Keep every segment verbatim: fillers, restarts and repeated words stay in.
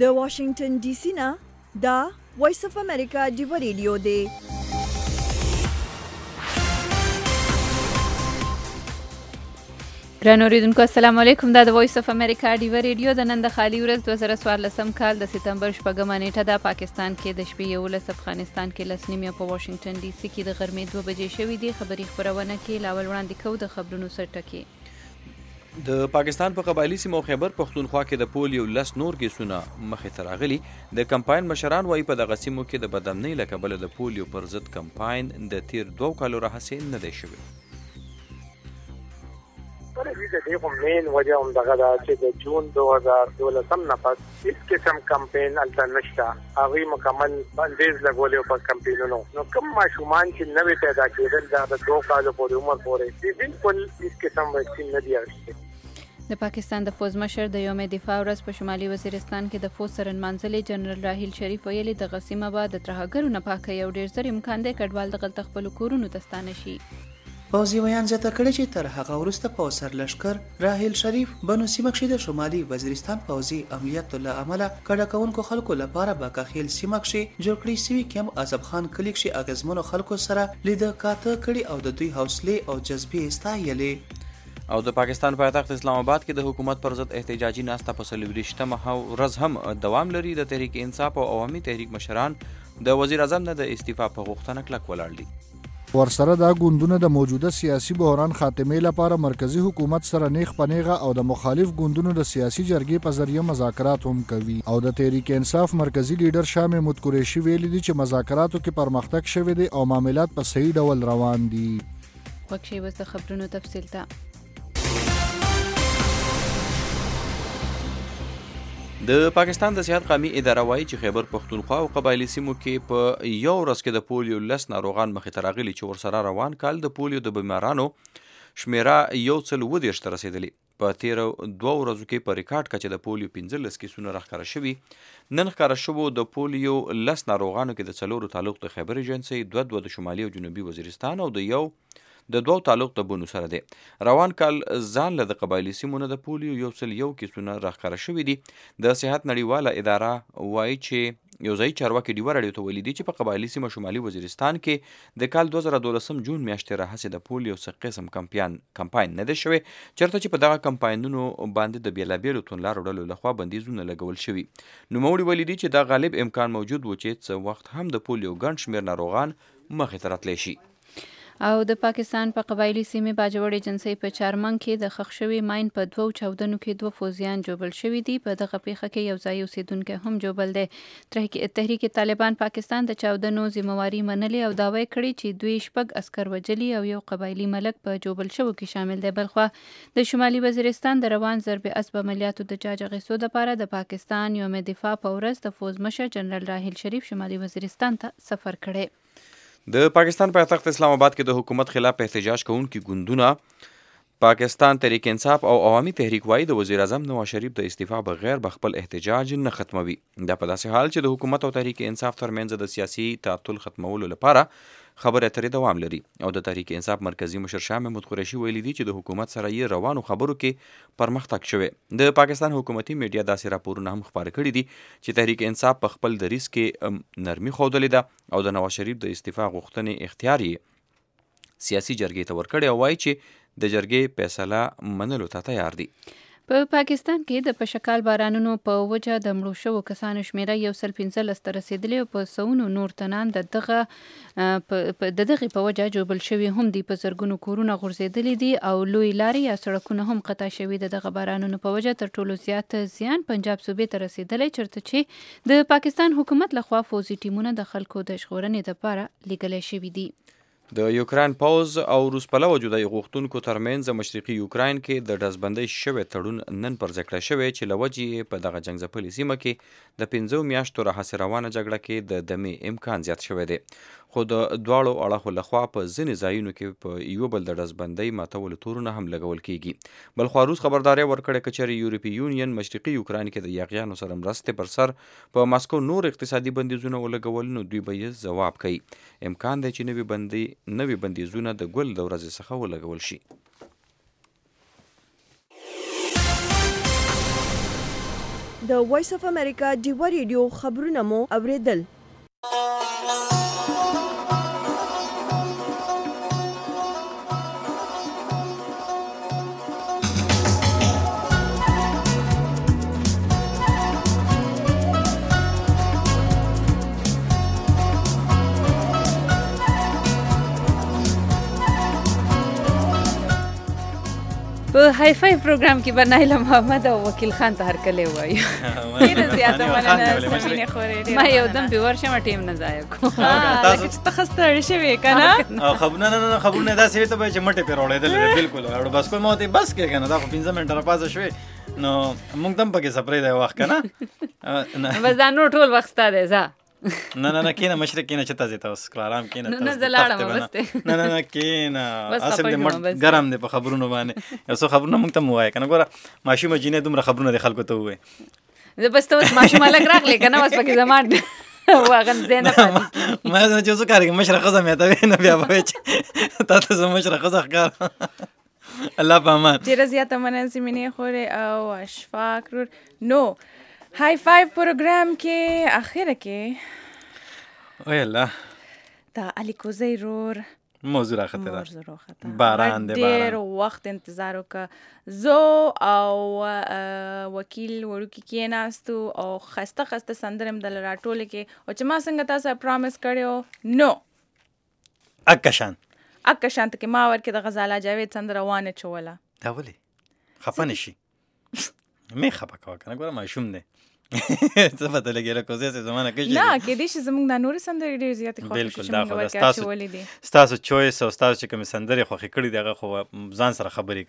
د واشنگټن ډي سي نه دا وایس اف امریکا ډیو ریډیو دی. ګرانو اوریدونکو السلام علیکم. دا د وایس اف امریکا ډیو ریډیو د نن د خالي ورځ دوه زره څوارلسم کال د سپتمبر شپږمه نیټه ده. پاکستان کې د شپې یولس، افغانستان کې لس نیمې، په واشنگټن ډي سي کې د غرمې دوه بجې شوې دي. خبري خپرونه کې لاول وړاندې کوو د خبرونو سرټکي. د پاکستان په قبایلی سیمو خیبر پښتونخوا کې د پولیو لس نور کیسونه مخې ته راغلي. د کمپاین مشران وایي په دغه سیمو کې د بدامنۍ له کبله د پولیو پر ضد کمپاین د تیر دوو کالو راهیسې نه دی شوی. د دې کوم مین وجه هم دغه ده چې د جون دوه هزار دولسم نه پس هیڅ قسم کمپاین هلته نشته. هغوی مکمل بندیز لګولی په کمپاینونو. نو کوم ماشومان چې نوې پیدا کېدل دا د دوه کالو پورې عمر پورې بالکل هیڅ قسم ویکسین نه دی اخیستی. د پاکستان د فوز مشر د یوم دفاع ورځ په شمالي وزیرستان کې د فوز سره نمانځلې جنرال راحیل شریف ویلي دغه سیمه به د ترهګرو نه پاکه یو ډېر زر امکان دی کډوال دغلته خپلو کورونو ته ستانه شي. پوځي ویان زیاته کړې چې تر هغه وروسته په سرلښکر راحیل شریف بنو سیمه کښې د شمالي وزیرستان پوځي امنیت له امله کډه کوونکو خلکو لپاره به کاخیل سیمه کښې جوړ کړی سوي کیمپ اعظم خان کلي کښې اغېزمنو خلکو سره لیده کاته کړي او د دوی حوصلې او جذبې ستایلې. او د پاکستان پایتخت اسلام آباد کې د حکومت پر ضد احتجاجي ناسته په څلوېښتمه ورځ هم دوام لري. د تحریک انصاف او عوامي تحریک مشران د وزیر اعظم نه د استعفا په غوښتنه کلک ولاړ دي. ورسره دا ګوندونه د موجوده سیاسي بحران خاتمې لپاره مرکزی حکومت سره نیغ په نیغه او د مخالف ګوندونو د سیاسي جرګې په ذریعه مذاکرات هم کوي. او د تحریک انصاف مرکزی لیډر شاه محمود قریشي ویلي دي چې مذاکراتو کې پرمختګ شوی دی او معاملات په صحیح ډول روان دي. وکشي وس د خبرونو تفصیل ته. د پاکستان د صحت قومي اداره وایي چې خیبر پښتونخوا او قبایلی سیمو کې په یو ورځ کې د پولیو لس ناروغان مخې ته راغلي چې ورسره روان کال د پولیو د بیمارانو شمیره یو سل اووه دېرش ته رسېدلي. په تیرو دوه ورځو کې په ریکارډ کچه د پولیو پنځلس کیسونه راښکاره شوي. نن ښکاره شوو د پولیو لس ناروغانو کې د څلورو تعلق د خیبر ایجنسۍ، دوه دوه د شمالي او جنوبي وزیرستان او د یو د دوو تعلق د بونو سره دی. روان کال ځان له د قبایلی سیمونه د پولیو یو سل یو کیسونه راښکاره شوي دي. د صحت نړیواله اداره وایي چې یو ځایي چارواکي ډیوه راډیو ته ویلي دي چې په قبایلی سیمه شمالي وزیرستان کې د کال دوه زره دولسم جون میاشتې راهیسې د پولیو څه قسم کمپاین کمپاین نه دی شوی، چېرته چې په دغه کمپاینونو باندې د بېلابېلو توندلارو ډلو لخوا بندیزونه لګول شوي. نوموړي ویلي دي چې دا غالب امکان موجود و چې څه وخت هم د پولیو ګڼ شمېر ناروغان مخې ته راتلی شي. او د پاکستان په قبایلی سیمې باجوړ ایجنسۍ په چارمنګ کې د ښخ شوي ماین په دوو چاودنو کې دوه فوزیان جوبل شوي دي. په دغه پیښه کې یو ځای اوسیدونکی هم جوبل دی. تحریک طالبان پاکستان د چاودنو ذمہواري منلې او دعوی کړې چې دوی شپږ عسکر وژلي او یو قبایلی ملک په جوبل شوو کې شامل دی. بلخوا د شمالي وزیرستان د روان ضرب اسب عملیاتو د جاج اخیستو لپاره د پاکستان یوم دفاع په ورځ د فوز مشر جنرال راحیل شریف شمالي وزیرستان ته سفر کړی. د پاکستان پایتخت اسلام آباد کې د حکومت خلاف احتجاج کوونکي ګوندونه پاکستان تحریک انصاف او عوامي تحریک وایي د وزیر اعظم نواز شریف د استعفا بغیر به خپل احتجاج نه ختموي. دا په داسې حال چې د حکومت او تحریک انصاف ترمنځ د سیاسي تعطل ختمولو لپاره خبرې اترې دوام لري. او د تحریک انصاف مرکزی مشر شاه محمود قریشي ویلي دي چې د حکومت سره یې روانو خبرو کې پرمختګ شوی. د پاکستان حکومتي میډیا داسې راپورونه هم خپاره کړي دي چې تحریک انصاف په خپل دریځ کې نرمي ښودلې ده او د نواز شریف د استعفا غوښتنې اختیار یې سیاسي جرګې ته ورکړی او وایي چې د جرګې فیصله منلو ته تیار دي. په پاکستان کې د پشکال بارانونو په وجه د مړو شوو کسانو شمیره یو سل پنځلس ته رسېدلې او په سوونو نور تنان د دغه د دغې په وجه جوبل شوي هم دي. په زرګونو کورونه غورځېدلي دي او لوی لارې یا سړکونه هم قطع شوي. د دغه بارانونو په وجه تر ټولو زیات زیان پنجاب صوبې ته رسېدلی، چېرته چې د پاکستان حکومت لخوا فوزي ټیمونه د خلکو د ژغورنې لپاره لیږلی شوي دي. د یوکراین پوځ او روس پلوه جدایي غوښتونکو ترمنځ مشرقي یوکراین کې د ډزبندۍ شوی تړون نن پر ځای کړی شوی چې له وجې یې په دغه جنګ ځپلې سیمه کې د پنځو میاشتو راهیسې روانه جګړه کې د دمې امکان زیات شوی دی. خو د دواړو اړخو لخوا په ځینې ځایونو کې په یو بل د ډزبندۍ ماتولو تورونه هم لګول کیږي. بلخوا روس خبرداری ورکړې که چېرې یورپي یونین مشرقي یوکراین کې د یاغیانو سره مرستې پر سر په ماسکو نور اقتصادي بندیزونه ولګول نو دوی به یې ځواب کوي. امکان دی چې نوي بندي نوي بندیزونه د ګل د ورځې څخه ولګول شي. د وایس اف امریکا ډیوا ریډیو خبرونه مو اوریدل. په های فای پروګرام کې به نایله محمد او وکیل خان ته هرکلی وایو. ډېره زیاته مننه سمینې خورې. ما یو دم پې ورشم ټیم نه ضایع کوم. لکه چې ته ښه ستړې شوې که نه. خبرونه نه نه خبرونه داسې وي ته به چې مټې پرې راوړېدلې دی بالکل. او بس کوی ما ورته بس کړې که نه دا خو پنځه منټه راپاسه شوې نو موږ ته هم پکې سپری دی وخت که نه. بس دا نور ټول وخت ستا دی ځه. نه نه نه کینه مشرق کینه چې تاسو ته اوس آرام کینه تاسو نه زلاړم بس نه نه نه کینه اصل دې مټ ګرم دی په خبرونو باندې یو څو خبرونه موږ ته موایې کنه ګوره ماشومه جینې دومره خبرونه د خلکو ته وې زه بس ته اوس ماشومه لګ راغلی کنه اوس پکې زمان واغن زینه پاتې ما زه چې څه کار مشره خزه مې ته نه بیا به چې تاسو زما مشره خزه ښکار الله په امان. ډېره زیاته مننه سمینې خورې او اشفاق رور. نو های فایو پروګرام کې اخره کې وای الله دا علي کوزی رور موضوع راخته ده موضوع راخته باران دی باران ډېر وخت انتظار وکړه زه او وکیل وړوکي کېناستو او خسته خسته سندرې م دله راټولې کې او چې ما څنګه تاسو پرامس کړی نو اکه شان اکه شانته کې ما ورکې د غزاله جاوید سندره وانه چوله. دا ولې خفه نشي مې خفه کوه که نه ګوره ماشوم دی څه پته لګي له کوزې سه زمانه کې نه کېدای شي زموږ دا نورې سندرې ډېرې زیاتې خوښې شي چې موږ ورکې اچولې دي. ستاسو چویس او ستاسو چې کومې سندرې خوښې کړي دي هغه خو ځان سره خبرې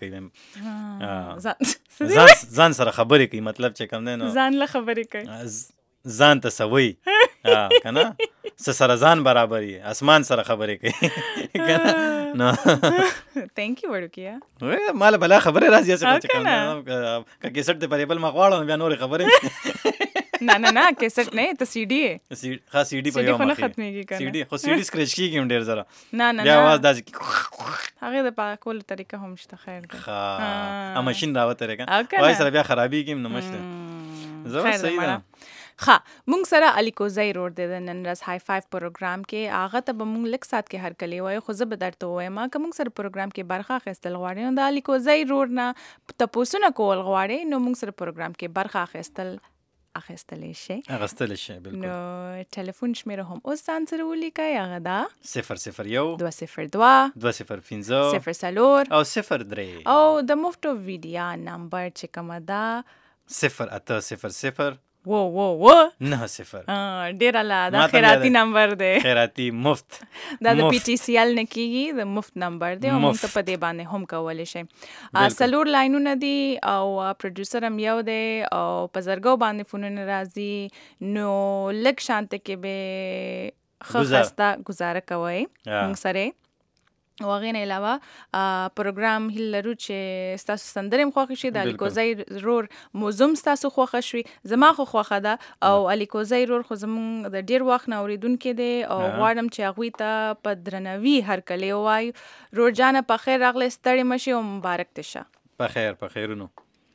کوي ځان سره خبرې کوي مطلب چې کوم دی نو ځان له خبرې کوي ځان ته څه وایي که نه څه سره ځان برابر یي اسمان سره خبرې کوي که نه نو تھینک یو وړوکیه ماله بلا خبرې راځي چې کوم که کیسټ دې پرې بل ما غواړم بیا نورې خبرې نه نه نه کیسټ نه ته سی ډي ښه سی ډي په یو مخې ختمېږي که نه سی ډي خو سی ډي سکریچ کېږي هم ډېر زره نه نه بیا اواز داسې هغې د پاکولو طریقه هم شته خیر دی ښه ماشین راوتلی که وایي سره بیا خرابېږي هم نو مشته زه صحیح ده. ښه موږ سره علي کوزی رور دی د نن ورځ های فایو پروګرام کې هغه ته به موږ لږ ساعت کې هرکلی وایو خو زه به درته ووایم که موږ سره پروګرام کې برخه اخیستل غواړئ نو د علي کوزی رور نه تپوسونه کول غواړئ نو موږ سره پروګرام کې برخه اخیستل اخیستلی شي اخیستلی شي بالکل. نو ټلیفون شمیره هم اوس ځان سره ولیکئ هغه ده صفر صفر یو دوه صفر دوه دوه صفر پنځه صفر څلور او صفر درې او د مفتو ویډیا نمبر چې کومه ده صفر اته صفر صفر وو وو وو نه صفر ډېر الله دا خیراتي نمبر دی خیراتي مفت دا د پی ټي سی ایل نه کېږي د مفت نمبر دی او موږ ته په دې باندې هم کولی شئ. څلور لاینونه دي او پروډیوسر هم یو دی او په زرګو باندې فونونه راځي نو لږ شانته کې به ښه خسته ګزاره کوئ موږ سره او هغې نه علاوه پروګرام هیله لرو چې ستاسو سندرې هم خوښې شي د علي کوزی رور موضوع هم ستاسو خوښه شوي زما خو خوښه ده او علي کوزی رور خو زموږ د ډېر وخت نه اورېدونکی دی او غواړم چې هغوی ته په درنوي هرکلی ووایو. رور جانه په خیر راغلی ستړې مه شي او مبارک دې شه. په خیر په خیرونو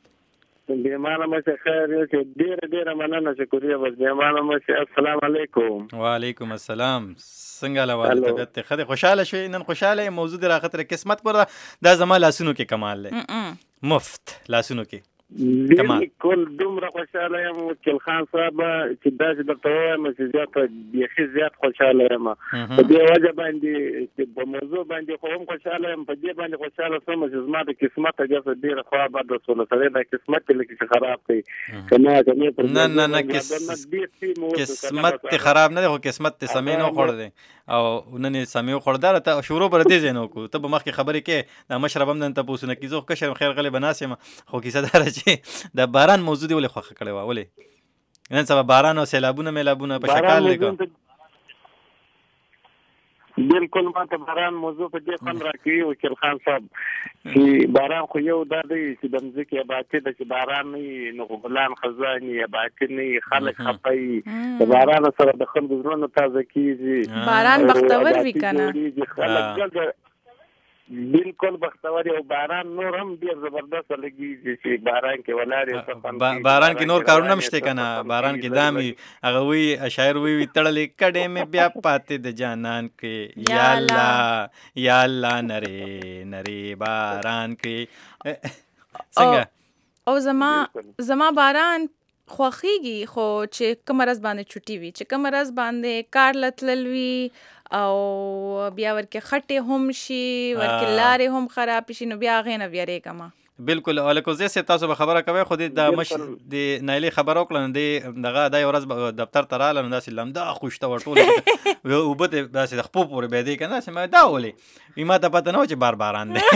بیمانه مشه خیر یو چې ډېره ډېره مننه شکریه بس بیمانه مشه. السلام علیکم. وعلیکم السلام. څنګه حاله طبیعت ته ښه دی خوشحاله شوې نن خوشحاله یې موضوع دې راخطره قسمت ګوره دا زما لاسونو کې کمال دی مفت لاسونو کې بالکل دومره خوشحاله یم وکیل خان صاحب چې داسې درته ووایم چې زیاته بیخي زیات خوشحاله یم په دې وجه باندې چې په موضوع باندې خو هم خوشحاله یم په دې باندې خوشحاله شوم چې زما د قسمت هغه ډېره خوا بده شوله سړی دا قسمت یې لکه چې خراب کوي که نه که نه نه نه نه قسمت دې خراب نه دی خو قسمت دې سمې نه وخوړ دی او نن یې سمې وخوړداره ته شروع به دې ځای نه وکړو ته به مخکې خبرې کې دا مشرب هم نن تپوسونه کړي زه خو کشر خیر غلی به ناست یم خو کیسه دا ده چې د باران موضوع دې ولې خوښه کړې وه ولې نن سبا باران او سیلابونه میلابونه په شکال لیکو بالکل ما ته باران موضوع په دې خوند راکوي وکیل خان صاحب چې باران خو یو دا دی چې د مځکې اباتي ده چې باران نه وي نو ګلان خزان وي اباتي نه وي خلک خفه وي د باران سره د خلکو زړونه تازه کېږي باران بختور وي که نه خلک ګل بالکل بختور یو باران نور هم ډیر زبردست لګي چې باران کې ولاړې باران کې نور کارونه مشته کنه باران کې دامي هغه وی شاعر وی تړلې کډې مې بیا پاتې د جانان کې یا الله یا الله نری نری باران کې څنګه او زما زما باران خوخیږي خو چې کمرز باندې چټي وي چې کمرز باندې کار لتلوي او بیا ورکه خټه هم شي ورکه لارې هم خراب شي نو بیا غینه بیارې کما بالکل الکوزه سه تاسو به خبره کوي خو د مش د نایلی خبرو کړل د دغه د ورځ دفتر ته رااله نو داسې لمدا خوشته ورټول او به داسې د خپل پورې به دی کنه سم دا ولې ما ته پته نه و چې بار باران دی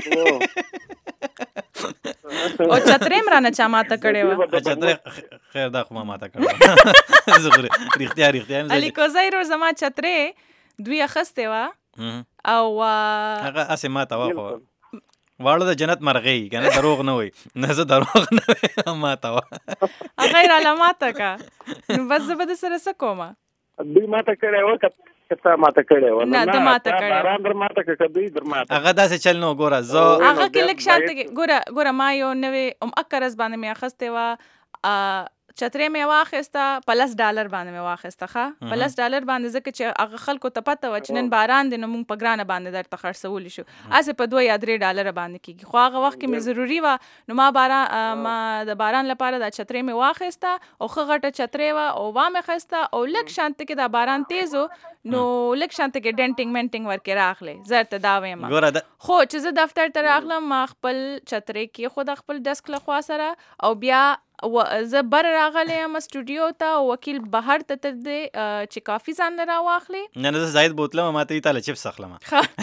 او چتریم را نه چا ماته کړي و چتر خیر دا خو ما ماته کړي زغره رښتیا رښتیا الکوزه رو زما چترې دوی اخسته وا او هغه اسه ماته وا خو واړه د جنت مرغی کنه دروغ نه وای نه زه دروغ نه وای ماته وا غیر علاماته کا نو بس زبد سره سکوما دوی ماته کړي و کته ماته کړي و نه د ماته کړي باران در ماته کړي در ماته هغه داسې چل نو ګوره زه هغه کې لک شانته ګوره ګوره ما یو نوې ام اکرز باندې مې اخسته وا چترې مې واخسته پلس ډالر باندې مې واخسته ښه پلس ډالر باندې ځکه چې هغه خلکو ته پته و چې نن باران دی نو موږ په ګرانه باندې درته خرڅول شو اسه په دوه یا درې ډالر باندې کیږي خو هغه وخت کې مې ضروری و نو ما باران ما د باران لپاره د چترې مې واخسته او خغه غټه چترې و او وا مې خسته او لک شانته کې د باران تیزو نو لک شانته کې ډنټینګ منټینګ ورکې راخلې زرت دا وایم خو چې زه دفتر ته راغلم ما خپل چترې کې خود خپل ډسک له خوا سره او بیا و زه بر راغلی یم سټوډیو ته وکیل بهر ته تر دې چې کافي ځان نه راواخلي نه نه زاید بوتلم ما ته تاله چپس اخلم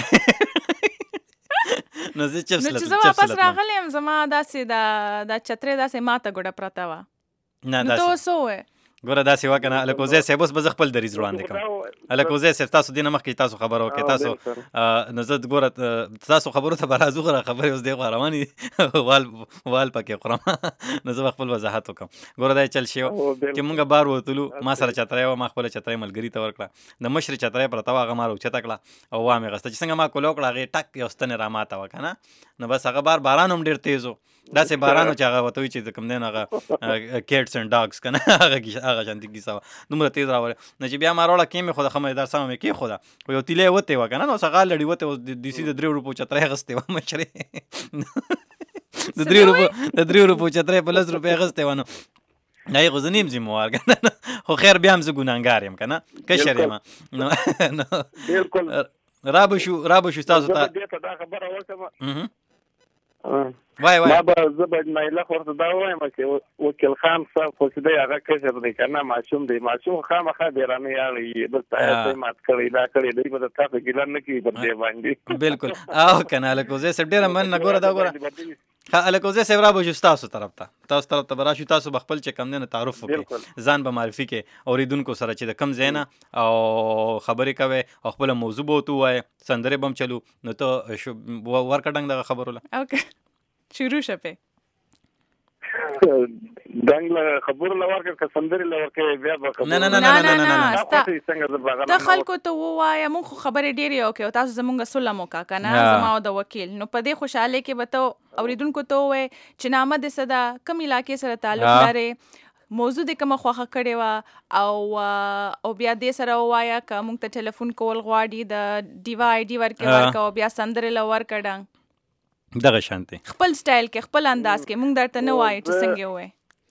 نو زه چپس نو چې زه واپس راغلی یم زما داسې د د چترې داسې ماته ګوډه پرته وه نه نو ته اوس ووایې ګوره داسې وکنه الکوزه صاحب اوس به زه خپل دریځ وړاندې کوم الکوزه صاحب تاسو دینه مخکې تاسو خبرو کې تاسو نو زه ګوره تاسو خبرو ته برازو غره خبرې اوس دی رواني وال وال پکې خورم نو زه خپل وضاحت وکم ګوره دا چل شي چې مونږه بار وتلو ما سره چترې و ما خپل چترې ملګری ته ورکړه د مشر چترې پر تاوه هغه ما روچته کړه او وا مې غسته چې څنګه ما کولو کړه هغه ټک یو ستنه را ماته وکنه نو بس هغه بار باران هم ډیر تیز و داسې بارانو چې هغه وته چې کوم دین هغه کیټس اند ډاګز کنه هغه هغه شانتي کیسه دومره تیز راوړل نو چې بیا ما راوړه کې مې خو د خمر در سم مې کې خو دا خو یو تیلې وته و کنه نو څنګه لړی وته د سي د درې روپو چترې غسته و مشري د درې روپو د درې روپو چترې په لس روپې غسته و نو نه غو زنیم زموار کنه خو خیر بیا هم زه ګناګار یم کنه کشر یم نو بالکل رابو شو رابو شو تاسو ته دا خبره وکړه وای وای ما به زه به نایله خورته دا وایم چې وکیل خان صاحب خو چې دی هغه کشر دی که نه ماشوم دی ماشوم خامخا بیرانه یاړي بس تاسو مات کړی دا کړی دی به تاسو ګیله نه کوي پر دې باندې بالکل او کنه الکوزه صاحب ډېره مننه ګوره دا ګوره ها الکوزه صاحب را به تاسو طرف ته تاسو طرف ته براشو تاسو بخپل چې کم نه تعارف وکړي ځان به معرفي کې اوریدونکو سره چې د کم زینا او خبرې کوي او خپل موضوع به تو وای سندره بم چلو نو ته ورکړنګ دغه خبرونه اوکې شروع شپه دنګ خبر لور کې سندري لور کې بیا به نه نه نه نه نه نه څنګه د خلکو ته وایا مونږ خبرې ډېرې او کې تاسو زمونږ سلام وکا کنه زما او د وکیل نو په دې خوشاله کې به ته اوریدونکو ته وای چې نامه د صدا کم علاقې سره تعلق لري موضوع د کومه خوخه کړي وا او او بیا دې سره وایا که مونږ ته ټلیفون کول غواړي د ډیوا آی ډي ورکې ورکا او بیا سندري لور کړه دغه شانتي خپل سټایل کې خپل انداز کې مونږ درته نه وایو چې څنګه وای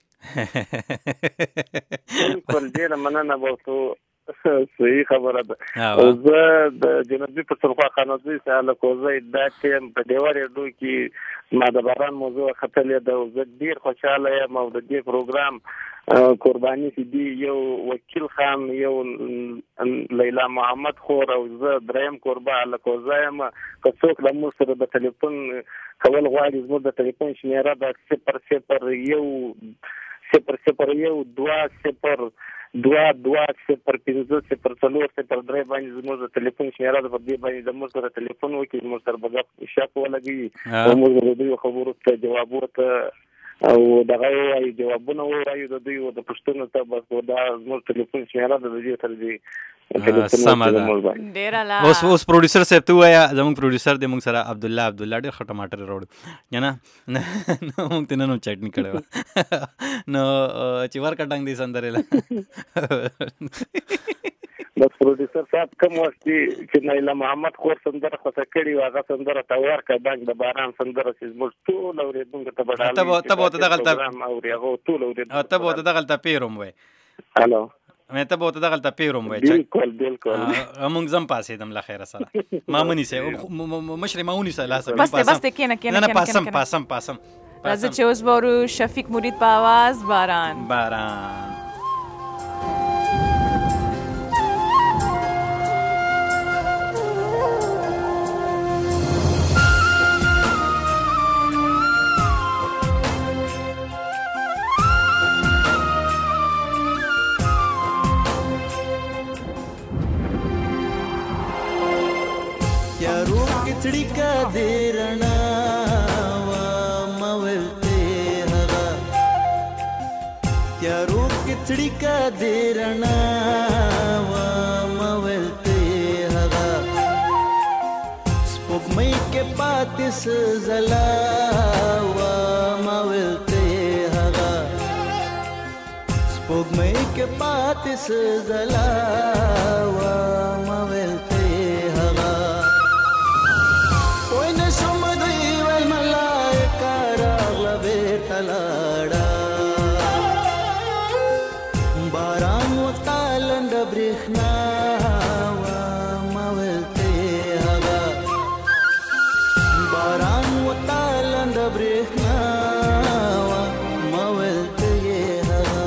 بالکل ډېره مننه بوته صحیح خبره ده او زه د جنوبي پښتونخوا قانوني سره کوزه دا ټیم په دیوار ډو کې ما د باران موضوع خپلې ده او زه ډېر خوشاله یم او د دې پروګرام قرباني دی یو وکیل خان یو لیلا محمد خور او زه دریم قربا الکوزه یم که څوک له موږ سره د ټلیفون کول غواړي زموږ د ټلیفون شمیره ده صفر صفر یو صفر صفر یو دوه صفر دوه دوه صفر پنځه صفر څلور صفر درې باندې زموږ د ټلیفون شمیره ده په دې باندې د موږ سره ټلیفون وکړي زموږ سره به ګپ شپ ولګي او موږ د دې خبرو ته جواب ورته او دغه وایي جوابونه وایي د دوی د پوښتنو ته بس دا زموږ ټلیفون شمیره ده د دې تر دې سمه ده ډېره لا اوس اوس پروډوسر صاحب ته ووایه زموږ پروډوسر دی موږ سره عبدالله عبدالله ډېر ښه ټماټر راوړي که نه موږ ته نن هم چټني کړې وه نو چې ورکه ډنګ دی سندرې له بس پروډوسر صاحب کوم وخت چې نایله محمد خور سندره خوښه کړې وه هغه سندره ته ورکه ډنګ د باران سندره چې زموږ ټول اورېدونکو ته به ډالۍ ته به ورته دغلته اوري هغه ټول اورېدونکو ته به ورته دغلته پیروم وایي هلو مې ته به ورته دغلته پیروم وایي بالکل بالکل موږ زم پاسېدم له خیره سره ما مه نیسئ مشرې ما ونیسه لاسه بس دی بس دی کېنه کېنه نه نه پاسم پاسم پاسم راځه چې اوس به ورو شفیق مرید په آواز باران باران का देरना वा मवलते हगा क्या रूप किचड़ी का देरना वा मवलते हगा स्पुक मई के पातिस जला वा मवलते हगा स्पुक मई के पातिस जला वा मवलते باران وقتالند برخنا وا مولته هغه باران وقتالند برخنا وا مولته هغه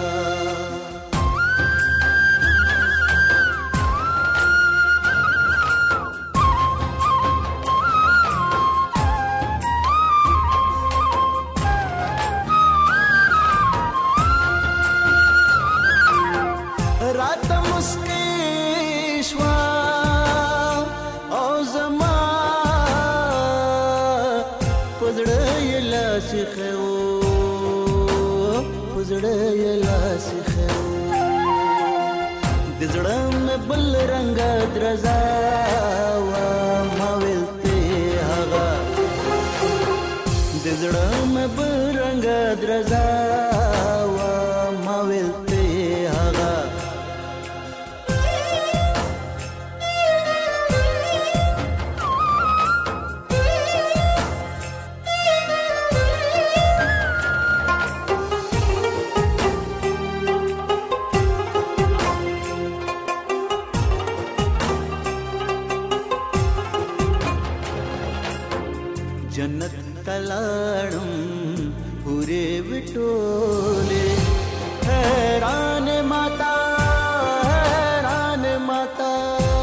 بل رنگ درزا وا مولته هغه د زړه مې بل رنگ درزا وا مولته هغه जन्नत तलाड़म पूरे बिटोले हैरान माता हैरान माता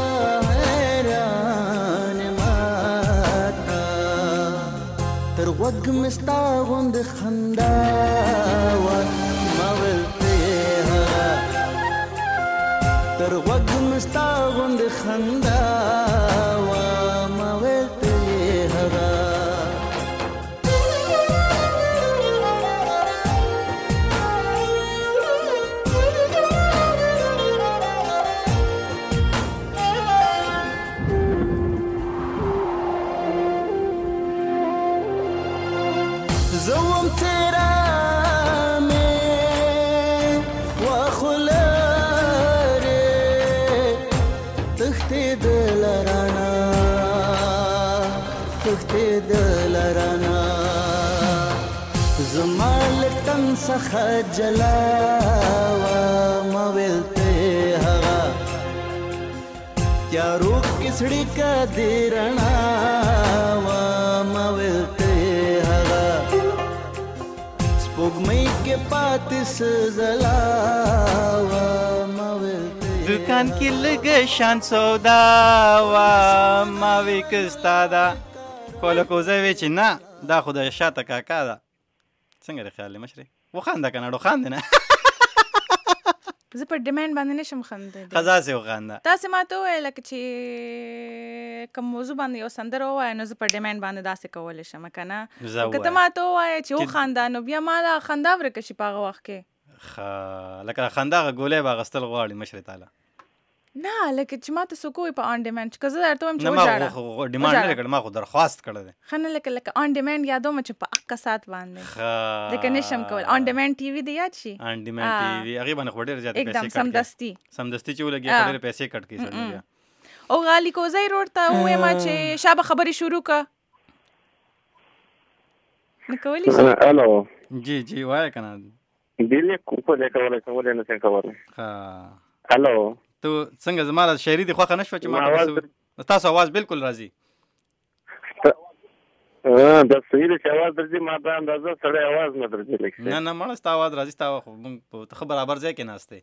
हैरान माता तर वग मिस्ता गुंद खंदा व मवलते हगा तर वग मिस्ता गुंद खंदा व मवलते हगा څخه جلا وا مولته هغه تیارو کسړی کا دیرنا وا مولته هغه سپوږمۍ کې پاتس زلا وا مولته دکان کې لګ شان سودا وا ما وکستا دا کوله کوزه وی چې نه دا خدای شاته کاکا دا څنګه خیال مشري وخانده کنه ډو خاندنه زه په ډیماند باندې نشم خندېدلی. خزا سې وخانده. تاسې ما ته وویل لکه چې کوم موضوع باندې یو سندره ووایه نو زه په ډیماند باندې داسې کولی شم که نه. که ته ما ته ووایه چې وخانده نو بیا ما دا خندا ورکه شي په هغه وخت کې. ښه لکه خندا هغه ګولۍ به اخیستل غواړي مشرې تعالی. نه لکه چې ما ته څوک وایي په آن ډیماند چې که زه درته وایم چې وژاړه. نه ما ډیماند نه کړی، ما خو درخواست کړی دی. ښه نه لکه لکه آن ډیماند یادوم چې په هغه ساعت باندې. ښه لکه نشم کولی. آن ډیماند ټي وي دې یاد شي؟ آن ډیماند ټي وي هغې باندې خو ډېرې زیاتې پیسې एकदम سمدستي سمدستي چې ولګي خو ډېرې پیسې کټ کړي سړي بیا. او غالي کوزی روډ ته ووایم چې شابه خبرې شروع که نه کولی شي. الو جی جی وایه که نه ډېرې کوپه دی کولی شم ولې نه شم کولی. ښه الو ته څنګه زما د شاعري دې خوښه نه شوه چې ما تاسو اواز بالکل راځي. د صحیح چې اواز درځي ما په اندازه سړی اواز نه درځي. نه نه مړه ستا اواز راځي، ستا خو موږ په ښه برابر ځای کې ناست دی.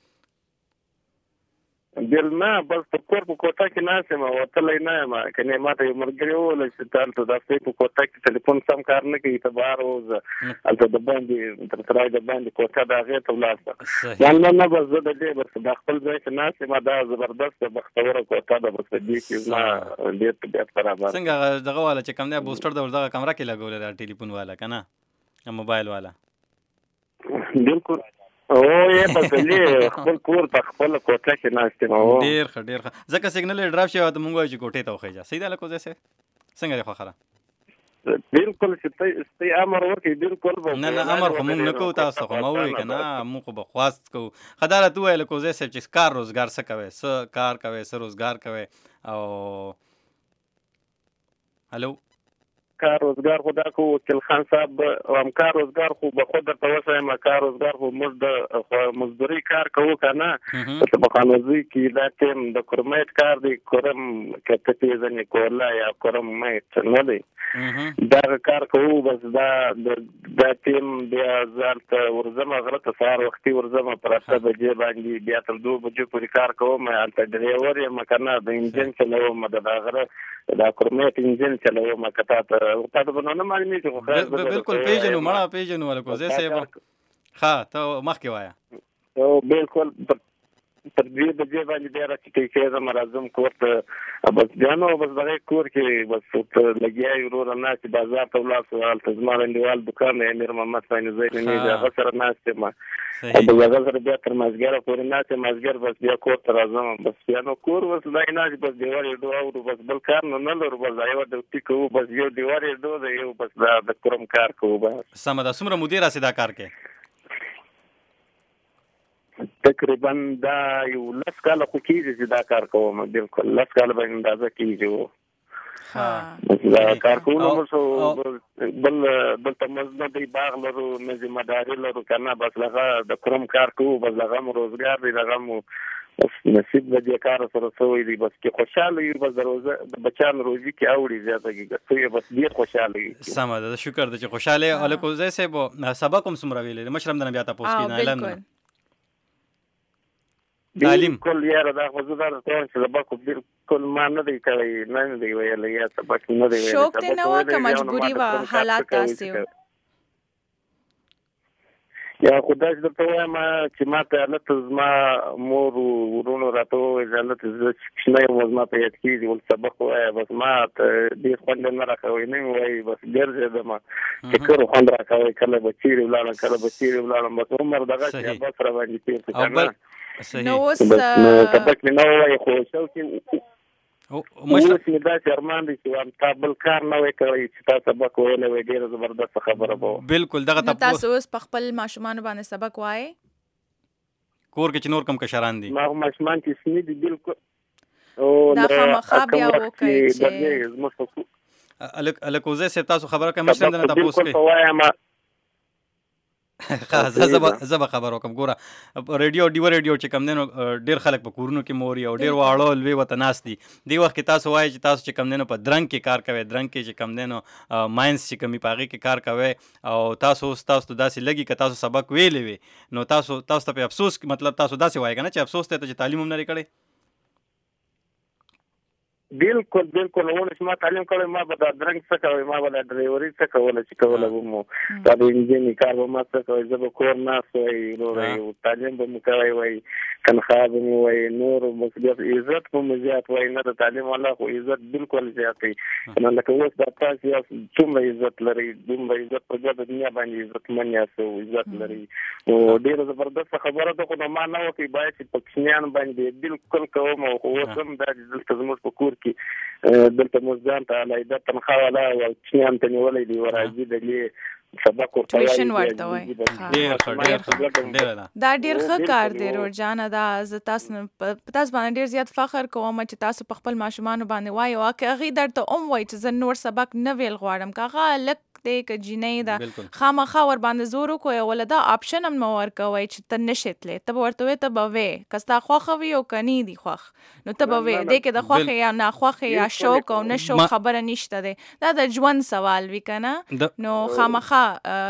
بل نه بس په کور په کوټه کې ناست یم وتلی نه یم. کنې ما ته یو ملګري وویل چې ته هلته داسې په کوټه کې ټلیفون سم کار نه کوي، ته بهر ووځه هلته د باندې تر ترای د باندې کوټه د هغې ته ولاړ شه. نه نه بس زه د دې بس د خپل ځای کې ناست یم. دا زبردست بختوره کوټه ده، بس په دې کې زما ډېر طبیعت برابر. څنګه دغه والا چې کوم دی بوسټر د دغه کمره کې لګولی دا ټلیفون والا که نه موبایل والا؟ بالکل او یې بدلې خپل کور په خپل کوټه کې ناست یم. ډېر ښه ډېر ښه. ځکه سیګنل یې ډراپ شوی او ته مونږ وایو چې کوټې ته وخیږه. صحیح ده لکه ځای څنګه دی خوښه؟ بالکل چې ته امر وکړې بالکل. نه نه امر خو مونږ نه کوو، تاسو خو ما ووایي که نه مونږ خو به خواست کوو. ښه دا راته ووایه لکه ځای صاحب چې کار روزګار څه کوئ، څه کار کوئ، څه روزګار کوئ؟ او هلو کار روزګار خو دا کو وکیل خان صاحب هم کار روزګار خو به خود درته وسایم کار روزګار خو موږ د مزدوري کار کوو که نه. په خانوزي کې دا ټیم د کورمیټ کار دی، کورم که ته پېژنې کورلا یا کورم میټ نه دی دا کار کوو. بس دا دا ټیم بیا زه هلته ورځم غره ته سهار وختي ورځم په اته بجې باندې بیا تر دوه بجې پورې کار کوم. هلته ډریور یم که نه د انجن چلوم د دا غره دا کورمیټ انجن چلوم که تا ته تا ته به نو نه معلومېږي خو خیر بالکل پېژنو مړه پېژنو الکوزی صاحب. ښه ته مخکې وایه. بالکل تر دوې بجې باندې بیا راچټې کېږم راځم کور ته. بس بیا نو بس دغه کور کې بس لګیا یو وروره ناست بازار ته ولاړ شو. هلته زما انډیوال دوکان دی امیر محمد ثاني زیري دی هغه سره ناست یم. بس هغه سره بیا تر مازدیګره پورې ناست یم. مازدیګر بس بیا کور ته راځم. بس بیا نو کور بس دای ناست بس دیوار یې ډو اورو بس بل کار نو نه لرو. بس یوه ډوټي کوو بس یو دیوار یې ډو دی یو بس دا د کورم کار کوو. بس سمه ده. څومره مودې راسې دا کار کوې؟ تقریبا دا یو لس کاله خو کېږي چې دا کار کوم. بالکل لس کاله به اندازه کېږي دا کار کولو. موږ بل دلته موږ نه دی باغ لرو نه ذمهداري لرو که نه. بس هغه د کورم کار کوو. بس هغه مو روزګار دی، هغه مو نصیب د دې کار سره شوی دی. بس کې خوشحاله یو. بس د روزه د بچیانو روزي کې اوړي زیاته کېږي بس ډېر خوشحاله یو. سمه ده شکر ده چې خوشحاله یې. الکوزی صاحب سبق هم څومره ویلی مشر هم دنه بیا تپوس کړي نه اعلان تعلیم بالکل یاره دا خو زه دا درته وایم چې سبق بالکل ما نه دی کړی نه دی ویلی یا سبق نه دی ویلی. شوق دې نه وه که مجبوري وه حالات داسې وو؟ یا خو داسې درته وایم چې ما ته هلته زما مور ورونو راته وویل هلته زه چې کوچنی یم زما ته یاد کېږي ول سبق ووایه. بس ما ته ډېر خوند نه راکوی نه مې وایي. بس ګرځېدم چکر خوند راکوی کله به چیرې ولاړم کله به چیرې ولاړم. بس عمر دغه چې بس را باندې تېر شو که نه. نو اوس سبق مې نه ووایي خو شوق اوس مې داسې ارمان دی چې تا بل کار نه وی کړی چې تا سبق ویلی وی ډېره زبردسته خبره به وه. بالکل دغه نو تاسو اوس په خپل ماشومانو باندې سبق وایئ کور کې چې نور کم کشران دي؟ ما ماشومان چې سني دي بالکل دا خامخا بیا وکړئ چې الکوزی صاحب تاسو خبره کوئ مشر هم دنه تپوس کوي. زه به خبر وکړم. ګوره ریډیو ډیوه ریډیو چې کوم دی نو ډېر خلک په کورونو کې موري او ډېر واړه لوی ورته ناست دي. دې وخت کې تاسو وایئ چې تاسو چې کوم دی نو په درنګ کې کار کوئ، درنګ کې چې کوم دی نو ماینس چې کوم وي په هغې کې کار کوئ او تاسو اوس تاسو ته داسې لګي که تاسو سبق ویلی وي نو تاسو تاسو ته په افسوس مطلب تاسو داسې وایئ که نه چې افسوس دی ته چې تعلیم هم نه دی کړی. بالکل بالکل ونه چې ما تعلیم کړی ما به دا درنګ څه کوي ما به دا ډرایوري څه کوله چې کوله به مو دا د انجیني کار به ما څه کوي زه به کور ناست وای نو تعلیم به مو کوی وای تنخواه به مو وای نور مسؤلیت عزت به مو زیات وای نه د تعلیم والا خو عزت بالکل زیات وي نو لکه اوس دا تاسو یو څومره عزت لري دومره عزت په ګرد دنیا باندې عزت من یاستو عزت لري او ډیره زبردست خبره ده خو ما نه وکي باید چې پکښنیان باندې بالکل کوم او اوس هم دا دلته زموږ په کور کې دلته مزدان ته علیده تنخواه والا او چیان ته نیولې دی ورازي د سبق ورته ټیوشن ورته وای دا ډیر ښه کار دی روزانه دا ز تاسو تاسو باندې ډیر زیات فخر کوم چې تاسو په خپل ماشومان باندې وای او که غي درته اوم وای چې زه نور سبق نه ویل غواړم کاغه لک دې ک جنې دا خامخا ور باندې زور کوی ولدا آپشن هم نو ور کوي چې ته نشتلې ته ورته ته به وې کستا خوخه وی او کني دی خوخ نو ته به وې دې کې د خوخه یا نه خوخه یا شوق او نشو خبره نشته ده دا د ژوند سوال وی کنه نو خامخا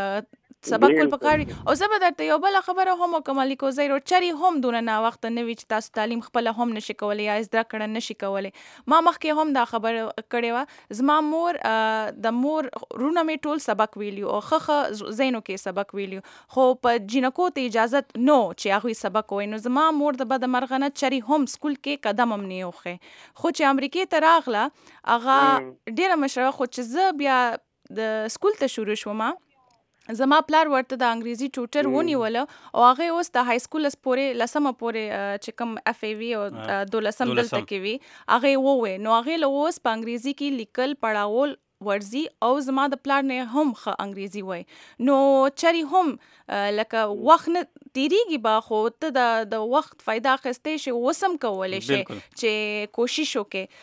سبق کول پکاري او زه به درته یو بل خبره هم کومالي کو زیرو چری هم دونه نا وخت نه وی چې تاسو تعلیم خپل هم نشي کولای یا زده کړه نشي کولای ما مخکې هم دا خبره کړې و زما مور د مور رونه می ټول سبق ویلیو او خخه زینو کې سبق ویلیو خو په جنکو ته اجازه نو چې هغه سبق وای نو زما مور د بد مرغنه چری هم سکول کې قدم هم نه وخه خو چې امریکای ته راغله هغه ډیره مشره خو چې زه بیا د سکول ته شروع شوم زما پلار ورته د انګریزي ټوټر ونیول او هغه اوس د های سکول پورې لسمه پورې چې کوم اف ای وی او دولسم دلته کې وی هغه ووې نو هغه له اوس په انګریزي کې لیکل پڑھاول ورزي او زما د پلان نه هم خ انګریزي وای نو چری هم لکه وخت نه تیریږي با خو ته د د وخت فائدہ اخستې شي وسم کولې شي چې کوشش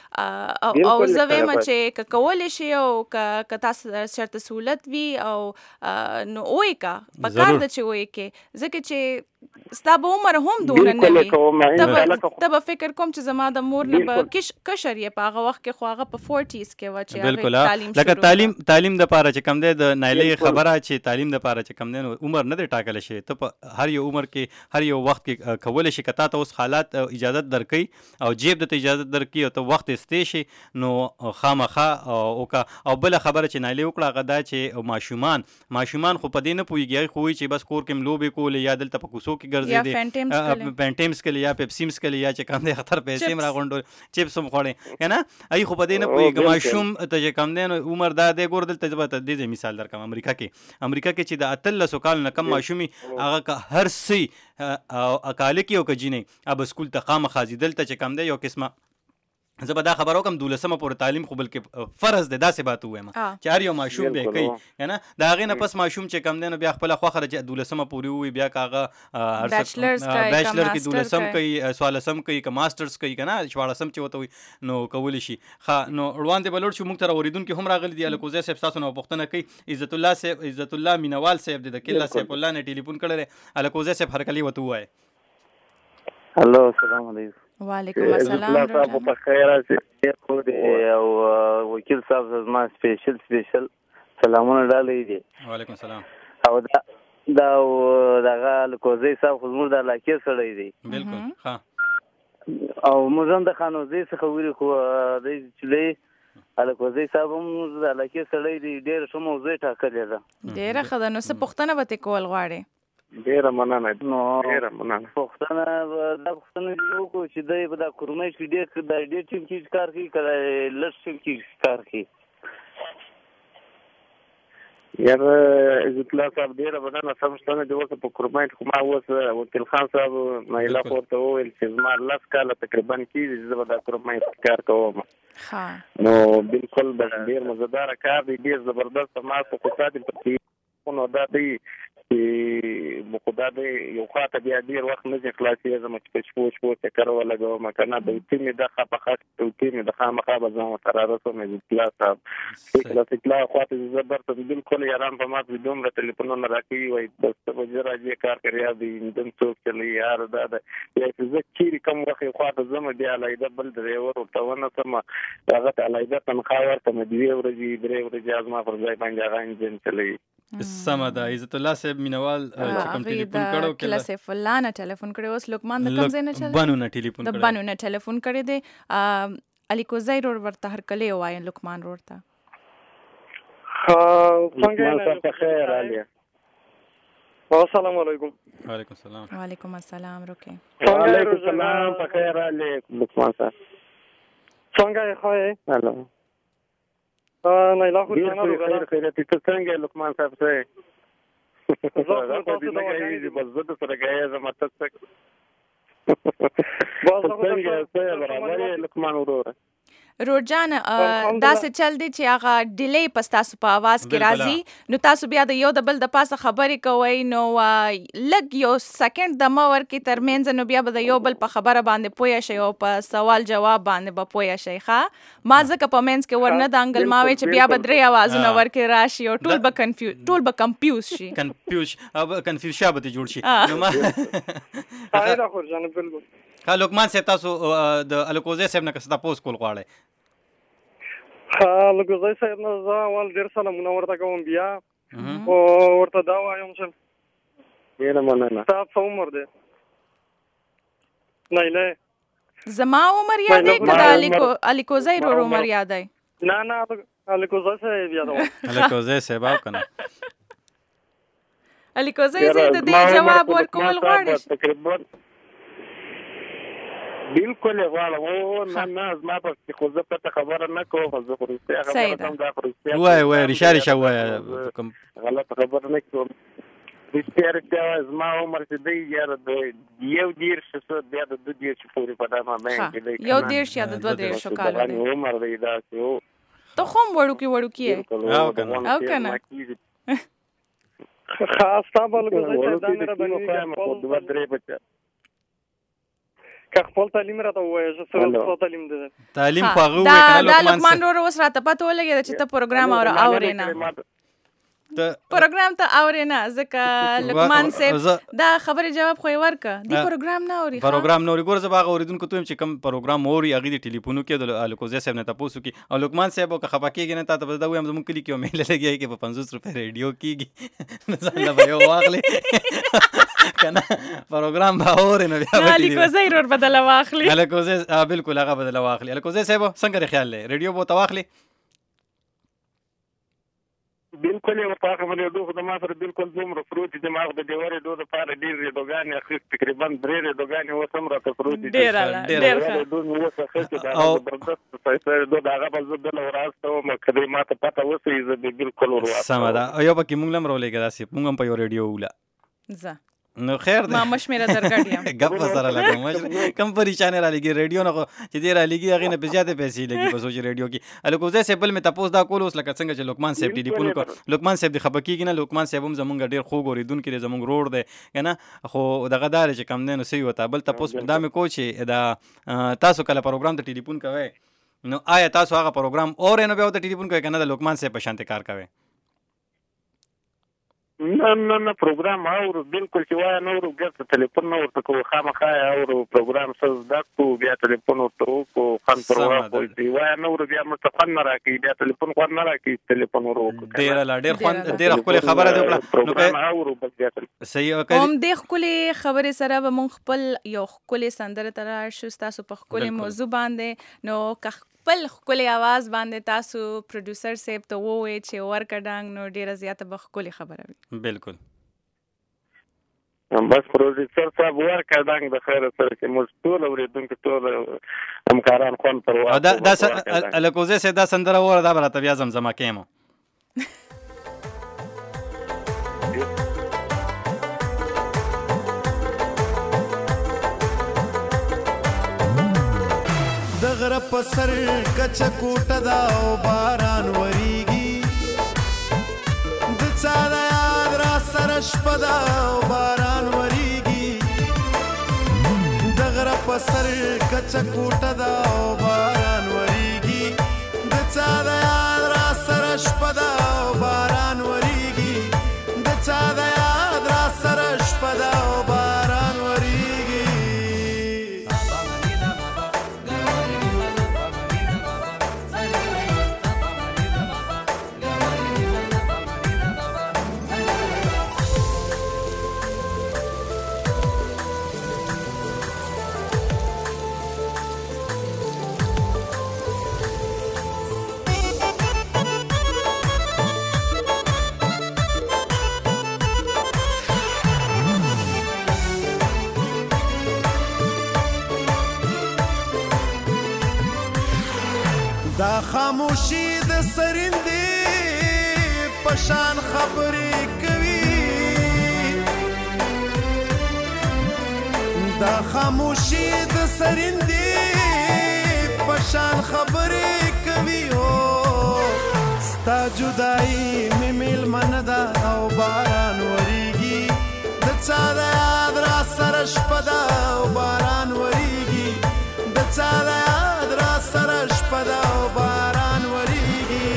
وکې او زویم چې کولې شي او ک تاسو شرط سہولت وی او نو وای کا پکار د چې وای کې ځکه چې ستاسو عمر هم دونه نه وي تب فکر کوم چې زما د مور نه کش کشر یې په هغه وخت کې خو هغه په فورټیز کې و چې بالکل لکه تعلیم تعلیم د پاره چې کم دی د نایلې خبره چې تعلیم د پاره چې کم دی عمر نه دی ټاکل شي ته په هر یو عمر کې هر یو وخت کې کول شي کته ته اوس حالات اجازه درکې او جیب د اجازه درکې او ته وخت استې شي نو خامخه او کا او بل خبره چې نایلې وکړه غدا چې ماشومان ماشومان خو په دې نه پويږي خو چې بس کور کې ملوبې کول یا دلته په کوسو کې ګرځي دي پینټیمز کې یا پیپسیمز کې یا چې کم دی خطر پیسې مرا غونډو چپس هم خوړې کنه ای خو په دې نه پويږي ماشوم ته چې کم دی عمر دا دی ګور دلته ځبته دې مثال درکم امریکا کې امریکا کې چې د اتل سوکال نه کم ماشومي هغه که هر سی او اکاله کې او کجینه اب سکول ته قام خازیدل ته چې کم دی یو قسمه زه به دا خبرو کوم دولسمه پورې تعلیم خو بلکې فرض دی داسې بات وایم چې هر یو ماشوم به کوي کنه دا غي نه پس ماشوم چې کم دی نو بیا خپل خو خرج دولسمه پورې وي بیا کاغه بیچلرز کې دولسم کوي سوالسم کوي ک ماسترز کوي کنه شوالسم چې وته وي نو کول شي خا نو روان دی بلور چې موږ تر اوریدون کې هم راغلي دی الکوزه صاحب تاسو نو پښتنه کوي عزت الله صاحب عزت الله مینوال صاحب د کله صاحب الله نه ټلیفون کړل الکوزه صاحب هر کلی وته وای هلو السلام علیکم وعلیکم السلام تاسو په خیر اوسئ خو دې او وکیل صاحب زما سپیشل سپیشل سلامونه ډالې دي وعلیکم السلام او دا دا دغه لکوزي صاحب خو زموږ د علاقې سره دی بالکل ها او موږ هم د خانوزي څخه ویل خو د چلې الکوزي صاحب هم د علاقې سره دی ډېر ښه موضوع ټاکلې ده ډېر ښه ده نو څه پوښتنه به کول غواړې ډیره مننه نو ډیره مننه پښتنه دا پښتنه یو کو چې دای په دا کورمای کې ډېر د ډېر ټیم کې کار کوي کله لږ ټیم کې کار کوي یار عزت الله صاحب ډیره مننه سمشتنه د وخت په کورمای خو ما اوس وکیل خان صاحب مایلا پورته ویل چې زما لاس کاله تقریبا کې زه دا کورمای کار کوم ها نو بالکل ډیر مزدار کار دی ډیر زبردست ما په کوټه کې نو دا دی چې مقدا دی یو خاطر بیا ډیر وخت نه خلاصي زما چې شپو شپو چکر ولګو مکنه د تیمې د خپه خاط د تیمې د خامخا به زما قرارته مې د کلاس صاحب کلاس خاطر زبرت بالکل یاران په ما د دومره ټلیفونونه راکې وای د څه راځي کار کوي دی اندن څوک چې یار دا د یا چې ذکر کوم وخت خاطر زما بیا لایده بل ډرایور او تاونه سم هغه لایده تنخواه ورته مې دی ورځي درې ورځي ازما پر ځای باندې هغه انجن چلی سمه ده عزت الله صاحب مینوال چې کوم ټلیفون کړو کله سیف الله نه ټلیفون کړو اوس لوکمان د کوم ځای نه چل بانو نه ټلیفون کړو د بانو نه ټلیفون کړی دی الیکوزی رور ورته هرکلی وایي لقمان رور ته. څنګه په خیر علي؟ السلام علیکم. وعلیکم السلام. وعلیکم السلام روکي. وعلیکم السلام په خیر علي لقمان صاحب. څنګه یې خو؟ هلو. نه لا خو څنګه خیر خیر ته څنګه لقمان صاحب سره؟ زه په دې لګایې بس زه سره غواړم زما تاسو. باز څنګه سره برابر لقمان وروره. روجان داسې چل دی چې هغه ډیلی په تاسو په आवाज کې راځي نو تاسو بیا د یو د بل د پاسه خبرې کوئ نو لږ یو سکند دمه ورکې ترمنځ نو بیا به د یو بل په خبره باندې پوه شئ او په سوال جواب باندې به پوه شئ. ښه ما ځکه په منځ کې ورنه د انګل ماوي چې بیا به درې اوازونه ورکې راشي او ټول به کنفیوز ټول به کمپیوز شي کنفیوز او کنفیوز شابه ته جوړ شي نو ما هاي راخور جان بالکل. ها لقمان صاحب تاسو د الکوزی صاحب نه کس تاسو کول غواړئ؟ ها الکوزی صاحب نه زه اول ډیر سلامونه ورته کوم بیا او ورته دا وایم چې ډیره مننه. تاسو عمر دی نه نه زما عمر یادې که د الکوزی رور عمر یادې؟ نه نه الکوزی صاحب یادوم. الکوزی صاحب او کنه الکوزی صاحب ته دې جواب ورکول غواړي؟ تقریبا بالکل غواړم او نه نه زما په خو زه پته خبره نه کوم خو زه خو رښتیا خبره کوم دا خو رښتیا وای وای ریشه ریشه وای کوم غلط خبره نه کوم. رښتیا رښتیا زما عمر چې دی یار د یو دېرش څه بیا د دوه دېرش پورې په دغه باندې کې دی یو دېرش یا د دوه دېرشو کاله دی عمر دی داسې و. ته خو هم وړوکي وړوکي یې او کنه او کنه خاص تا بالکل زه دا مې را باندې خو دوه درې بچا که خپل تعلیم راته ووایه چې څه تعلیم دی تعلیم خو هغه ووایي که نه دا لقمان رور اوس راته پته ولګېده چې ته پروګرام اورې نه پروګرام ته اورې نه ځکه لقمان صاحب دا خبرې جواب خو یې ورکړه دی پروګرام نه اوري پروګرام نه اوري ګوره زه به هغه اورېدونکو ته یم چې کوم پروګرام اوري هغې د ټلیفونو کې د الکوزی صاحب نه تپوس وکړي او لقمان صاحب که خفه کېږي نه تا ته به دا ووایم زموږ کلي کې یو میله لګیا کې په پنځوس روپۍ ریډیو کېږي نو ځان له به یو واخلې کنه پروګرام به اورې نو بیا به الکوزی رور بدله واخلي الکوزی بالکل هغه بدله واخلي. الکوزی صاحب څنګه دی خیال دی ریډیو به ورته واخلي؟ بالکل یو پاکه باندې دوه د ما سره بالکل دومره پروت دي ما د ډیورې دوه د پاره ډیر ریډوګانې اخیست تقریبا درې ریډوګانې اوس هم راته پروت دي ډېر ډېر ښه دوه مې اوس اخیستې دا زبردست پیسې دوه د هغه به زه دله وراسته وم که دی ما ته پته وسوي زه به بالکل ورواستم. سمه ده او یو پکې مونږ هم راولېږه داسې مونږ هم په یو ریډیو وله زه نو خیر دی ما مشمېره درګډ یم ګپ سره لګوم مشمېره کم پریشانې رالیږي ریډیو نه خو چې دې رالیږي هغې نه پې زیاتې پیسې لګي په سوچ ریډیو کې. الکوزی صاحب بل مې تپوس دا کول اوس لکه څنګه چې لقمان صاحب ټلیفون کړ لقمان صاحب دې خفه کېږي نه لقمان صاحب هم زمونږ ډېر خوږ اورېدونکي دی زمونږ روډ دی که نه خو دغه دا دی چې کم دی نو څه وته بل تپوس دا مې کو چې دا تاسو کله پروګرام ته ټلیفون کوئ نو آیا تاسو هغه پروګرام اورئ نو بیا ورته ټلیفون کوئ که نه د لقمان صاحب په شانتې کار کوئ؟ نه نه نه پروګرام اورو بالکل چې وایه نه اورو بیا ټلیفون نه ورته کوو خامخا اورو پروګرام څه زده کړو بیا ټلیفون ورته وکړو خوند پر واخلو وایه نه اورو بیا موږ ته خوند نه راکوي بیا ټلیفون خوند نه راکوي ټلیفون ور وکړو ډېره لا ډېر خوند ډېره ښکلې خبره دې وکړه پروګرام اورو بس بیا صحیح هم دې ښکلې خبرې سره به موږ خپل یو ښکلې سندره ته لاړ شو ستاسو په ښکلې موضوع باندې نو که خپل ښکلې اواز باندې تاسو پروډوسر صاحب ته ووایئ چې ورکه ډانګ نو ډېره زیاته به ښکلې خبره وي. بالکل بس پروډوسر صاحب ورکه ډانګ د خیره سره چې موږ ټول اورېدونکي ټول همکاران خوند پر واخلو. الکوزی صاحب دا سندره ووایه دا به راته بیا زمزمه کیم د غره په سر کچه کوټه دا او باران وریږي د چا د یاد را سره شپه دا او باران وریږي د غره په سر کچه کوټه دا او باران وریږي د چا د یاد را سره شپه دا او باران وریږي د چا د یاد را سره شپه دا او باران وریږي خاموشي د سرندې پشان خبرې کوي دا خاموشي د سرندې پشان خبرې کوي او ستا جدائی مې میلمنه ده او باران وریږي د چا د یاد را سره شپه ده او باران وریږي د چا د یاد را سره شپه ده او باران وریږي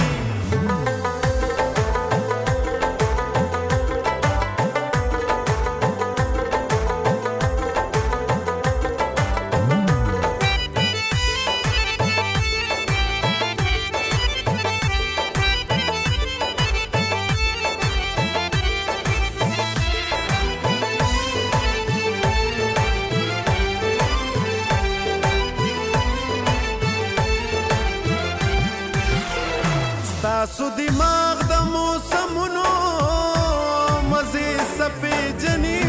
ستاسو دماغ د موسمونو مزې سپېجنې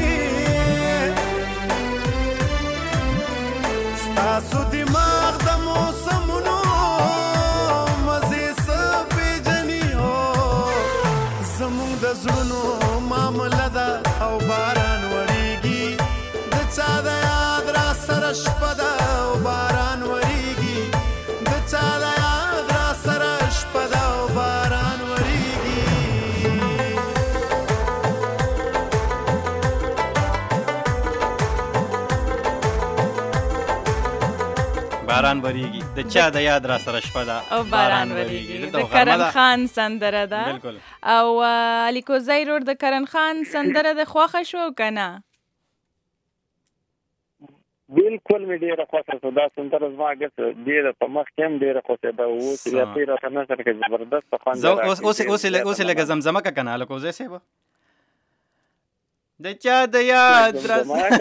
ستاسو دماغ د موسمونو مزې سپېجنې هو زموږ د زړونو معامله ده او باران وریږي د چا د یاد را سره شپه ده او باران وریږي د چا د یاد را سره شپه ده او باران وریږي باران وریږي د چا د یاد را سره شپه ده او باران وریږي د کرن خان سندره ده بالکل او علي کوزی رور د کرن خان سندره د خوښه شو کنه بالکل مې ډېره خوښه شوه دا سندره زما ګس ډېره په مخ کې هم ډېره خوښېده اوس بیا پرې راته نثر کې زبردسته خوند اوس اوس لږه زمزمه که که نه علي کوزی صاحب د چا د یاد را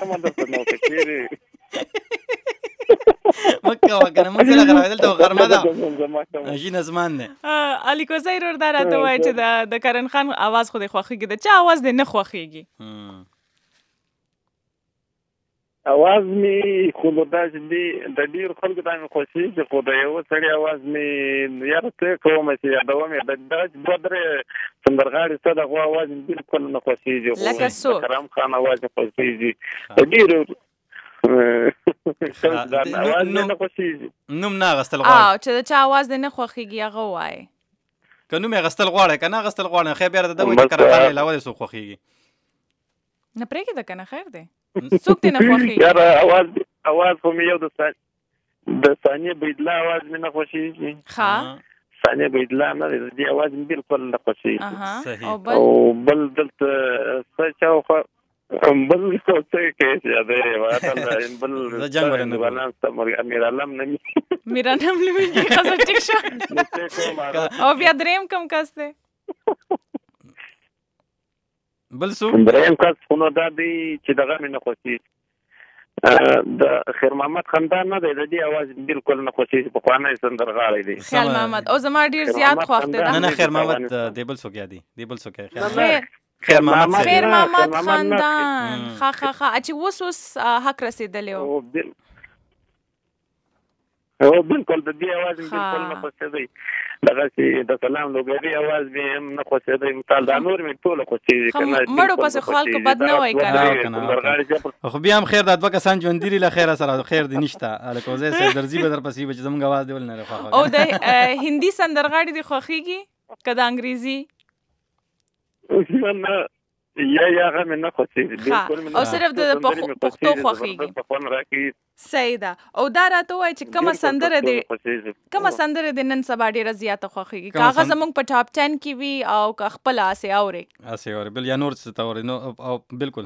مکه وکنه موږ سره غراوېدل ته غرمه ده شي نظمان دی علي کوزی رور دا راته وایي چې د کرن خان اواز خو دې خوښېږي د چا اواز دې نه خوښېږي اواز می خو دا چې دی د ډېرو خلکو ته مې خوښېږي خو د یوه سړي اواز مې یاره ته کوم چې یادوم یې د دا دوه درې سندرغاړي ستا د هغو اواز مې بلکل نه خوښېږي لکه څوک د کرم خان اواز مې خوښېږي د ډېرو اواز مې نه خوښېږي نوم نه اخیستل غواړي چې د چا اواز دې نه خوښېږي هغه ووایي که نوم یې اخیستل غواړی که نه اخیستل غواړی نو خیر بیا راته ده وایي چې کرم خان علاوه دې څوک خوښېږي نه پرېږده که نه خیر دی څوک دې نه خوښېږي یاره اواز اواز خو مې یو د د ثانیه بېدله اواز مې نه خوښېږي ښه ثانیه بېدله نه دی د دې اواز مې بلکل نه خوښېږي او بل دلته څه شاوخوا بل څه کې چې دی بل میر عالم نه میر عالم نومېږي ښځه ټیک شو او بیا درېیم کوم کس دی بل څوک درېیم کس خو نو دا دی چې دغه مې نه خوښېږي د خیر محمد خندان نه دی د دې اواز بلکل نه خوښېږي پخوانی سندرغاړی دی خیال محمد او زما ډېر زیات خوښ دی نه نه خیر محمد دی بل څوک یادي دی بل څوک خیر محمد خیر محمد خاندان ښه ښه ښه چې اوس اوس حق رسېدلی و او بالکل د دې اواز مې بالکل نه خوښېدی دغسې د سلام لوګري اواز مې هم نه خوښېدی مثال دا نور مې ټوله خوښېږي که نه مړو پسې خلکو بد نه وایي که نه خو بیا هم خیر دا دوه کسان ژوندي دي له خیره سره خیر دې نشته علي کوزی صاحب درځي به درپسې به چې زموږ اواز دې ولې نه خوښوي او د هندي سندرغاړي دې خوښېږي که د انګریزي نه یا یا هغه مې نه خوښېږي او صرف د پښتو خوښېږي صحیح ده او دا راته ووایي چې کومه سندره دې کومه سندره دې نن سبا ډېره زیاته خوښېږي که هغه زموږ په ټاپ ټن کې وي او که خپله هسې اورې هسې اورې بل یا نور څه ته اورې نو او بالکل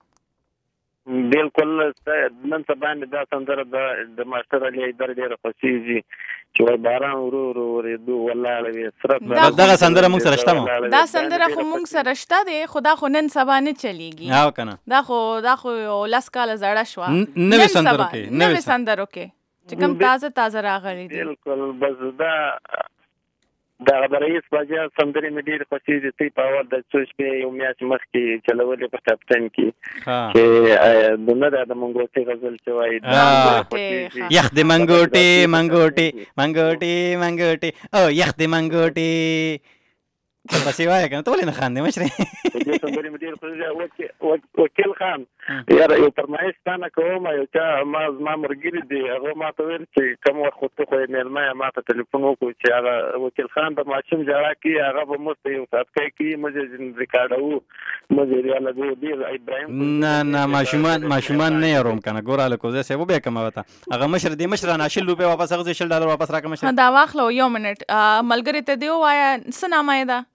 بالکل نن سبا مې دا سندره د ماسټر علي حیدر ډېره خوښېږي چې وایي باران ورو ورو ورېدو ولاړه وې سرک دغه سندره موږ سره شته دا سندره خو موږ سره شته دی خو دا خو نن سبا نه چلیږي او که نه دا خو دا خو لس کاله زړه شوه نوې سندرو کې نوې سندرو کې چې کوم تازه تازه راغلي دي بالکل بس دا دا د رئیس باجا سندرې مې ډېرې خوښېږي. تی په اول د څو شپې یو میاشت مخکې چلولې په کاپټن کې چې نه دا د منګوټي غزل چې وایي یخ د منګوټي منګوټي منګوټي منګوټي او یخ د منګوټي بس یې وایه که نه ته ولې نه خاندې مشرې دې سندرې مې ډېرې خوښېږي. وکیل خان یاره یو فرمایش تا نه کوم، یو چا ما زما ملګري دي هغه ما ته ویل چې کوم وخت خو ته خو یې مېلمه یې ما ته ټلیفون وکړو چې هغه وکیل خان د ماشوم ژړا کوي هغه به موږ ته یو ساتکی کوي موږ یې ریکارډوو موږ یې ریالګو ډېر ابراهیم نه نه ماشومان ماشومان نه یې روم که نه ګوره هلکو زه صاحب وبیا کومه ورته هغه مشر دی مشرانه شل روپۍ واپس هغه شل ډالر واپس راکړه مشر. دا واخله یو منټ ملګري ته دې ووایه څه نامه یې ده؟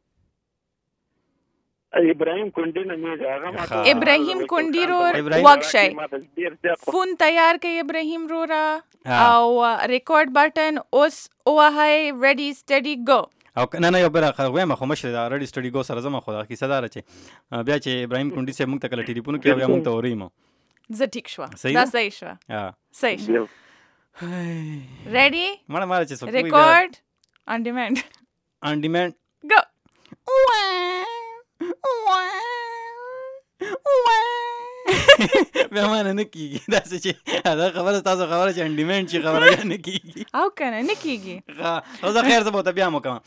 ابراهیم کونډي نومېږي هغه ابراهیم کونډي رور وکشئ فون تیار کړئ ابراهیم رورا او ریکارډ بټن اوس ووهئ ریډي سټډي ګو. او نه نه یو بله وایم خو مشر دا ریډي سټډي ګو سره زما خو دا کیسه داره چې بیا چې ابراهیم کونډي صاحب موږ ته کله ټلیفون کوي بیا موږ ته وریمو زه ټیک شوه دا صحیح شوه صحیح شوه. ریډي مړه ماره چې ریکارډ آن ډیمانډ آن ډیمانډ ګو. بیا مانه نه کېږي داسې چې دا خبره تاسو خبره چې انډیمنټ چې خبره بیا نه کېږي او که نه نه کېږي او زه خیر زه به ورته بیا م وکړم.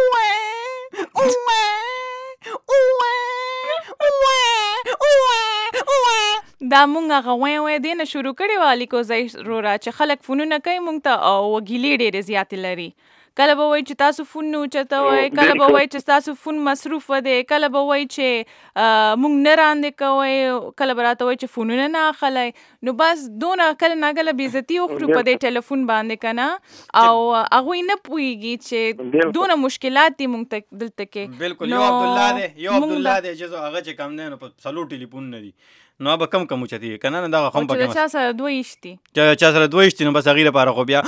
دا مونږ هغه وایه وایه دې نه شروع کړې وه الیکوزی رورا چې خلک فونونه کوي مونږ ته او ګیلې ډېرې زیاتې لري. کله به وایي چې تاسو فون نه اوچتوئ، کله به وایي چې تاسو فون مصروفه دی، کله به وایي چې مونږ نه راندې کوئ، کله به راته وایي چې فونونه نه اخلئ. نو بس دونه کله ناکله بېعزتي وخورو په دې ټلیفون باندې که نه او هغوی نه پوهېږي چې دونه مشکلات دي مونږ ته دلته کې. بلکل یو عبدالله دی یو عبدالله دی چې هغه چې کم دی نو په څلور ټلیفونونه دي نو به کم کم اوچتي که نه نه دغه خو هم چې د چا سره دوه ایشت دي چې چا سره دوه ایشت دي نو بس هغې لپاره خو بیا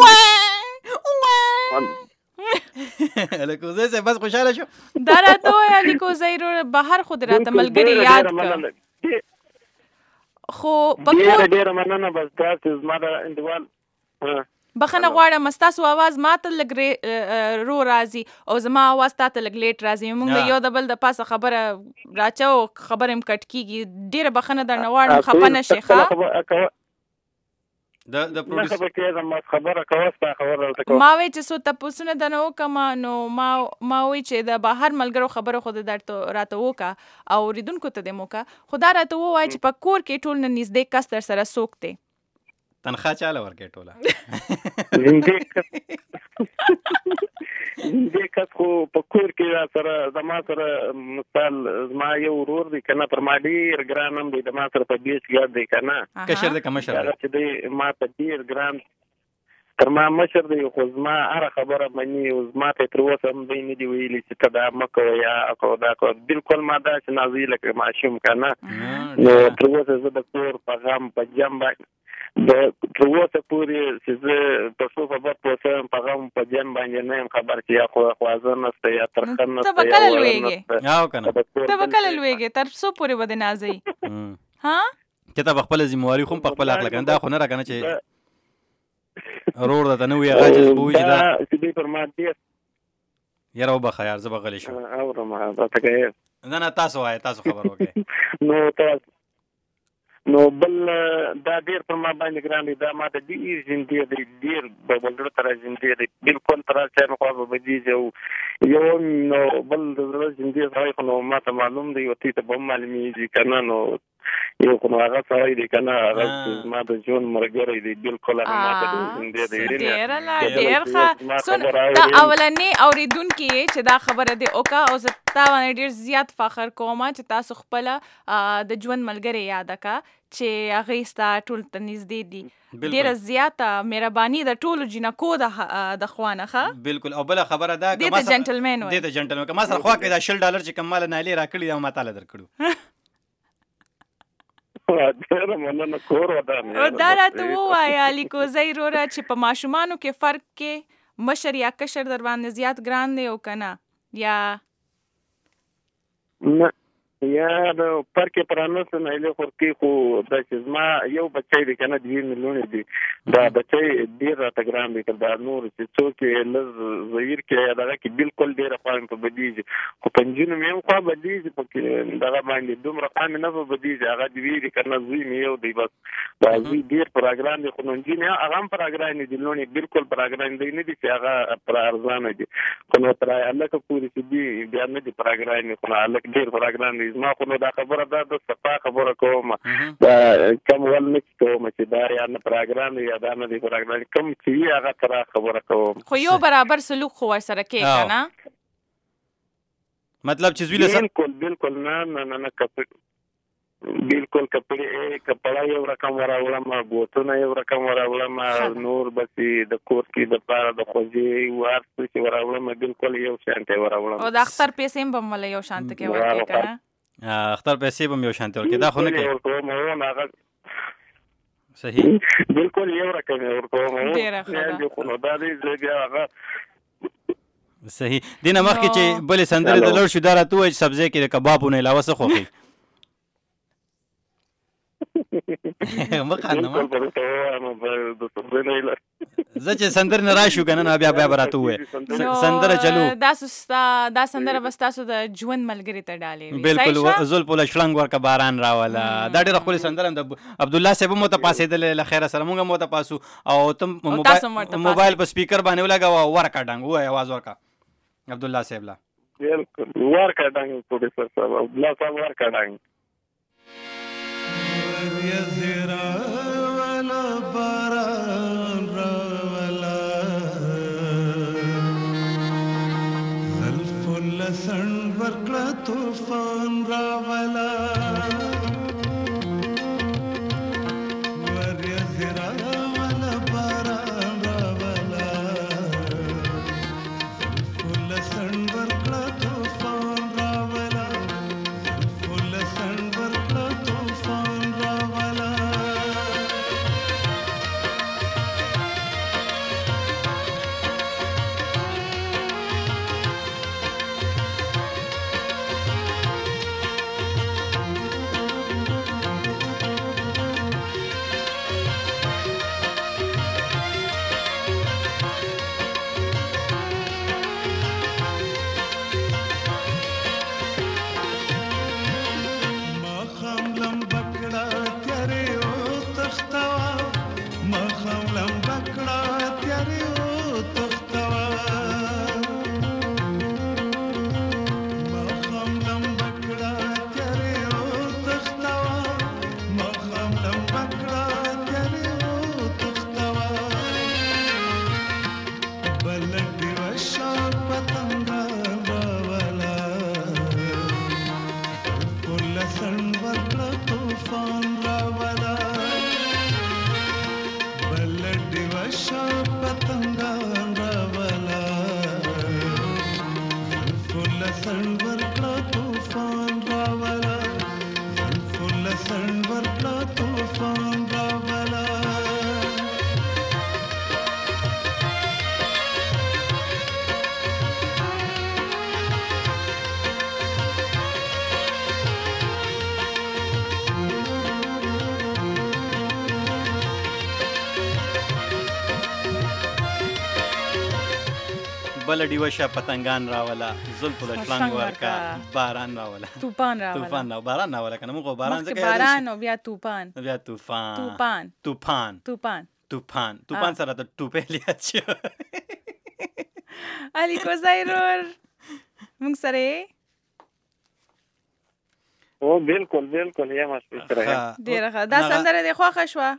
الیکوزی صاحب بس خوشحاله شو. دا راته وایه الیکوزی رو بهر خو دې راته ملګري یاد کړه خو ډېره ډېره مننه. بس داسې زما د انډیوال بخښنه غواړم ستاسو اواز ما ته لږ رو راځي او زما اواز تا ته لږ لیټ راځي. موږ د یو د بل د پاسه خبره راچو خبره م کټ کېږي. ډېره بخښنه درنه غواړم خفه نه شئ ښه. د د خبره کوه ستا خبره ورته ما وایي چې څو تپوسونه درنه وکړم نو ما ما وایي چې د بهر ملګرو خبره خو د درته راته وکړه او اورېدونکو ته دې م وکړه خو دا راته ووایه چې په کور کې ټول نه نږدې کس در سره څوک دی؟ تنخواه چاله ورکوې ټوله؟ دې کس خو په کور کې را سره زما سره مثال زما یو ورور دی که نه پر ما ډېر ګران هم دی د ما سره په بیس ګډ دی که نه کشر دی که مشر دی؟ هغه چې دی ما ته ډېر ګران تر ما مشر دی خو زما هره خبره مني او زما ته تر اوسه هم دی نه دي ویلي چې ته دا مه کوه یا کوه دا کوه. بلکل ما داسې نازوي لکه ماشوم که نه نو تر اوسه زه د کور په غم په جم باندې د تر اوسه پورې چې زه په څو په بد پوه شوم په غم په جم باندې نه یم خبر چې یا خوازه نشته یا ترخه نشته. ته به کله لویږې ته به کله لویږې تر څو پورې به دې نازوي ها چې ته به خپله ذمهواري خو هم په خپله اخله که نه دا خو نه را که نه چې رور درته نه وي هغه چې به ووایي چې دا چې دوی پر ما ډېر یاره وبخه یار زه به غلی شم. اورم راته کوې نه نه تاسو وایه تاسو خبر وکړئ. نو ته نو بل دا ډېر پر ما باندې ګران دی دا ما ته ډېر زندې دی ډېر به زړه ته را زندې دی بلکل تر هر چا مې خوا به بدېږي او یو نو بل د زړه زندې سړی خو نو ما ته معلوم دی او تی ته به هم معلومېږي که نه نو یو خو نو هغه سړی دی که نه هغه زما د ژوند ملګری دی بلکل هغه ما ته ډېر زندې دی. ډېره لا ډېر ښه سن دا اولنې اورېدونکي یې چې دا خبره دې وکړه او زه تا باندې ډېر زیات فخر کوم چې تاسو خپله د ژوند ملګری یاده کړه چې هغې ستا ټول ته نږدې دي. ډېره زیاته مهرباني د ټولو جینکو د خوا نه ښه. بلکل او بله خبره ده دې ته جنټلمین وایي دې ته جنټلمین که ما سره خوا کې دا شل ډالر چې کوم ماله نالې را کړي دا ما تاله در کړو. دا راته ووایه الیکوزی روره چې په ماشومانو کې فرق کې مشر یا کشر در باندې زیات ګران دی او که نه یا نه یا د پرکې پرانوسه نه له خورکی خو د چې زما یو بچی دی کنه دوی ملیونې دي دا بچی ډیر راته ګران دی دا نور چې څوک یې لږ ظهیر کې دغه کې بالکل ډېره خوا مې په بدیږي خو په نجونو مې هم خوا بدیږي پکې دغه باندې دومره خوا مې نه په بدیږي هغه د ویري که نه زوی مې یو دی بس دا زوی ډېر پر اګران دی خو نو نجونې هغه هم پر اګران دي لوڼې بالکل پر اګران دی نه دي چې هغه پر ارزانه دي خو نو تر هلکه پورې چې دي بیا نه دي پر اګران دي خو نو هلک ډېر پر اګران دی زما خو نو دا خبره دا د صفا خبره کوم دا کم ول نه کوم چې دا یا نه پروګرام یا دا نه دی پروګرام کوم چې هغه تر خبره کوم خو یو برابر سلوک خو ورسره کې کنه مطلب چې زویله بالکل بالکل نه نه نه کپړ بالکل کپړې کپړا یو رقم وراولم بوتونه یو رقم وراولم نور بسې د کور کې د پاره د خوځي ورته چې وراولم بالکل یو شانته وراولم او د اختر پیسې هم بم یو شانته کې ورکې کنه اختر پیسې به یو شانته ورکې دا خو نه کوي صحیح بالکل یو رقم ورکوم ډېر خو نو دا دې بیا هغه صحیح دینه مخکې چې بلې سندرې د لوړ شو دا راته ووایي چې سبزی کې د کبابونو علاوه څه خوښوي مه خانده ما زه چې سندرې نه راشو که نه نو بیا بیا به راته ووایې سندره چلو دا سندره به ستاسو د ژوند ملګري ته ډالې بالکل زلفو له شړنګ ورکه باران راوله دا ډېره ښکلې سندره د عبدالله صاحب هم ورته پاسېدلی له خیره سره موږ هم ورته پاسو او ته موبایل په سپیکر باندې ولګوه ورکه ډنګ ووایه اواز ورکه عبدالله صاحب له بالکل ورکه ډنګ پروډیوسر صاحب عبدالله صاحب ورکه ډنګ زیرا والا باران راولا زلف لسن ورکړه طوفان راولا ور زیرا والا باران راولا زلف لسن ورکړه طوفان راولا زلف لسن ورکړه طوفان بل ډیوه شه پتنګان راولا زلف له شلنګ ورکا باران راولا طوفان راولا طوفان راو باران راولا کنه موږ باران څه کوي باران او بیا طوفان بیا طوفان طوفان طوفان طوفان طوفان طوفان سره ته ټوپې لیات شو علي کوزایرور موږ سره او بالکل بالکل یم اسپیکر ډیره ښه دا سندره دی خوښه شوه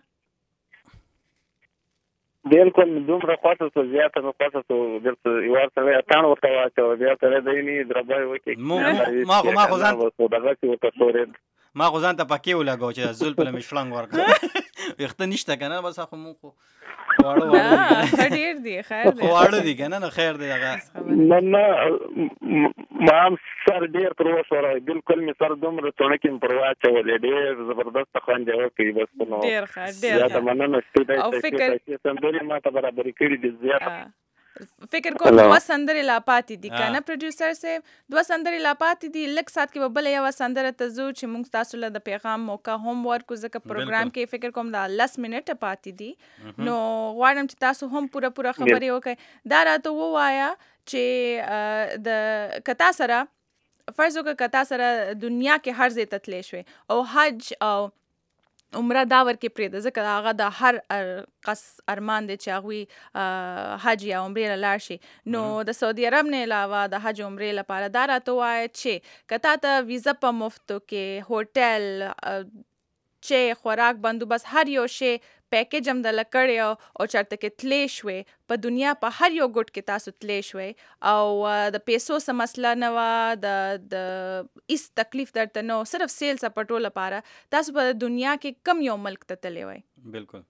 بالکل دومره خواته څه زیاته مې خواته څه دلته یوار سره اتاڼ ورته واچوه بیا سره دی نی دربای وکړي ما خو ما خو ځان دغسې ورته ښورېد ما خو ځان ته پکې ولګو چې زلف له مې شړنګ ورکړه ویښته نشته که نه بس خو مونږ خو واړه واړه ډېر دي خیر دی واړه دي که نه نو خیر دی هغه نه نه ما هم سر ډېر پر وښوروئ بالکل مې سر دومره څڼکې مې پر واچولې ډېر زبردسته خوند یې وکړي بس نو ډېر ښه ډېر زیاته مننه سپېدی سندرې ما ته برابرې کړي دي زیاته فکر کوم دوه سندرې لا پاتې دي کنه پروډوسر صاحب دوه سندرې لا پاتې دي لږ سات کې بل یو سندره ته زو چې موږ تاسو له د پیغام موقع هم ورکو ځکه پروګرام کې فکر کوم دا لس منټه پاتې دي نو غواړم چې تاسو هم پوره پوره خبرې وکړئ دا راته ووایا چې د کتا سره فرض وکړه کتا سره دنیا کې هر ځای ته تللی شوې او حج او عمره دا ورکې پرېږده ځکه هغه د هر کس ارمان دی چې هغوی حج یا عمرې له لاړ شي نو د سعودي عرب نه علاوه د حج عمرې لپاره دا راته ووایه چې که تا ته ویزه په مفتو کې هوټل چې خوراک بندوبست هر یو شی پیکیج هم دله کړی او چېرته کې تللی شوې په دنیا په هر یو ګوټ کې تاسو تللی شوې او د پیسو څه مسله نه وه د د هېڅ تکلیف درته نه و صرف سیل سپټو لپاره تاسو په دنیا کې کم یو ملک ته تللی وئ بالکل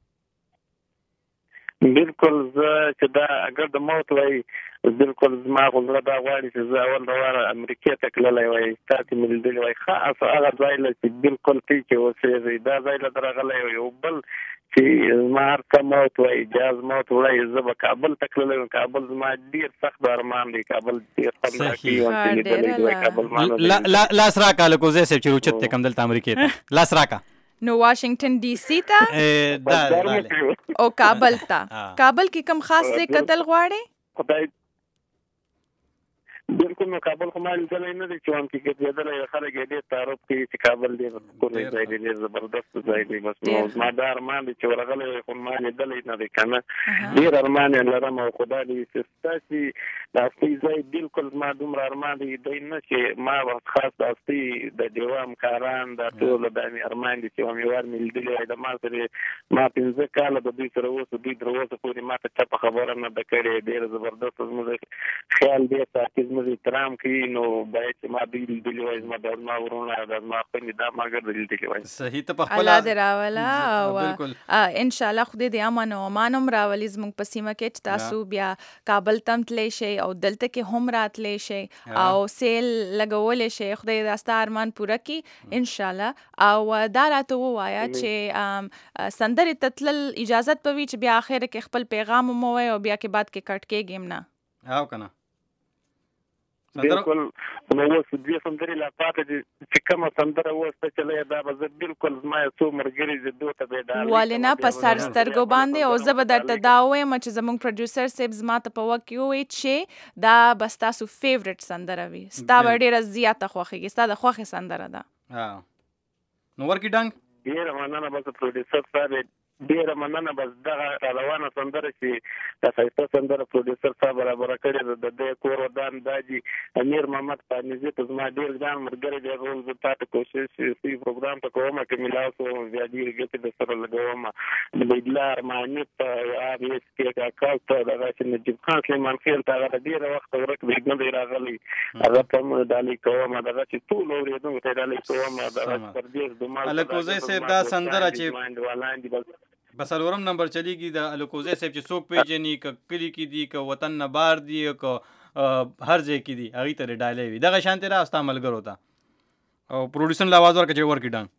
بالکل زه چې دا اگر د موت وای بالکل زما خو زړه دا غواړي چې زه اول د واره امریکې ته تللی وای تاسې مې لیدلي وای خاص هغه ځای له چې بالکل تی کې اوسېږئ دا ځای له درغلی وای او بل چې زما هر څه موت وای جاز موت وړی زه به کابل ته تللی وم کابل زما ډېر سخت ارمان دی کابل ډېر خوند راکوي لیدلی دی کابل لاس راکړه لکوزی صاحب چې اوچت دی کوم دلته امریکې ته لاس راکړه نو واشنگټن ډي سي ته او کابل ته کابل کې کوم خاص ځای کتل غواړې خدای بالکل نو کابل خو ما لیدلی نه دی چې وام کې ګرځېدلی خلک یې ډېر تعارف کوي چې کابل ډېر ښکلی ځای دی ډېر زبردست ځای دی بس نو زما دا ارمان دی چې ورغلی وی خو ما لیدلی نه دی که نه ډېر ارمان یې لرم او خدا دې چې ستاسې د هستۍ ځای بالکل زما دومره ارمان دی دی نه چې ما خاص د هستۍ د ډیوه همکاران دا ټول دا مې ارمان دي چې وام یې وار مې لیدلی وای د ما سره ما پنځه کاله د دوی سره اوسه دوی تر اوسه پورې ما ته چپه خبره نه ده کړې ډېر زبردست زموږ خیال ډېر ساتي زموږ احترام کوي نو باید چې ما دوی لیدلي وای زما د زما ورونه د زما خویندې دا ما ګرده لیدلي وای صحیح ته پخپله الله دې راوله او انشاءالله خدای دې امن او امان هم راولي زموږ په سیمه کې چې تاسو بیا کابل ته هم تللی شئ او دلته کې هم راتلی شئ او سیل لګولی شئ خدای دې ستا ارمان پوره کړي انشاءالله او دا راته ووایه چې سندرې ته تلل اجازت به وي چې بیا اخره کې خپل پیغام هم ووایه او بیا کې بعد کې کټ کېږي هم نه او که نه بالکل نو اوس دوې سندرې لا پاته دي چې کومه سندره اوس ته چلی دا به زه بالکل زما یو څو ملګري چې دوی ته به ډالۍ ولې نه په سر سترګو باندې او زه به درته دا ووایم چې زموږ پروډیوسر صاحب زما ته په وخت کې ووایي چې دا به ستاسو فیورټ سندره وي ستا به ډېره زیاته خوښېږي ستا د خوښې سندره ده نو ورکي ډنګ ډېره مننه بس پروډیوسر صاحب ډېره مننه بس دغه روانه سندره چې د ښایسته سندره پروډیوسر صاحب برابره کړې ده د دې کور ودان دا دي امیر محمد پانیزي ته زما ډېر ګران ملګری دی هغه زه تا ته کوشش سی پروګرام ته کوم که ملاو شوم بیا ډېرې ګټې در سره لګوم د بیدلا ارماني ته آر ایس کې کاکا ته دغه چې نجیب خان سلیمان خېل ته هغه ډېره وخته ورک دی نه دی راغلی هغه ته هم ډالۍ کوم دغه چې ټول اورېدونکو ته ډالۍ کوم دغه پردیس دماغ الکوزی صاحب دا سندره چې په څلورم نمبر چلیږي د الکوزی صاحب چې څوک پیژني که کلي کې دي که وطن نه بار دي که هر ځای کې دي هغوی ته دې ډالۍ وي دغه شانتې را ستا ملګرو ته او پروډیوسر له اواز ورکړه چې ورکړي ډنګ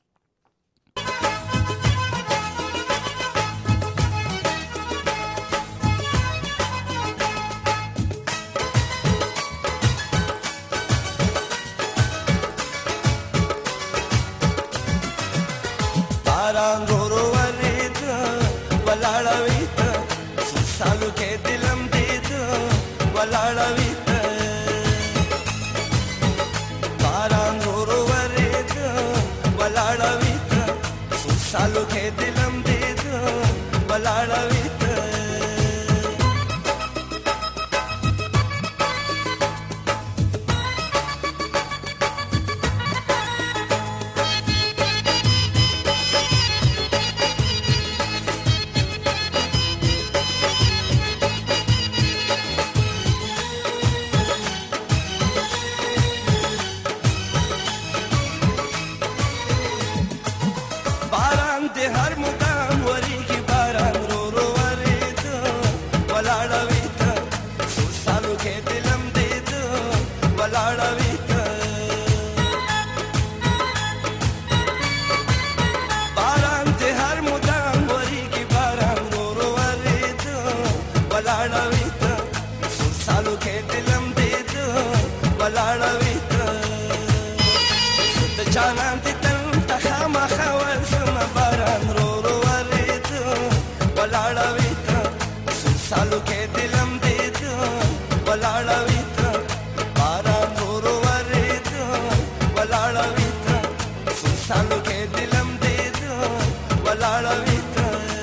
सालों के दिलम दे दो बलाड़ा Balaड़ा جانان دې تل ته خامخا ورځمه باران رو رو ورېده ولاړه وي ته سل سالو کې دلم دې ده ولاړه وي ته باران رو رو ورېده ولاړه وي ته سل سالو کې دلم دې ده ولاړه وي ته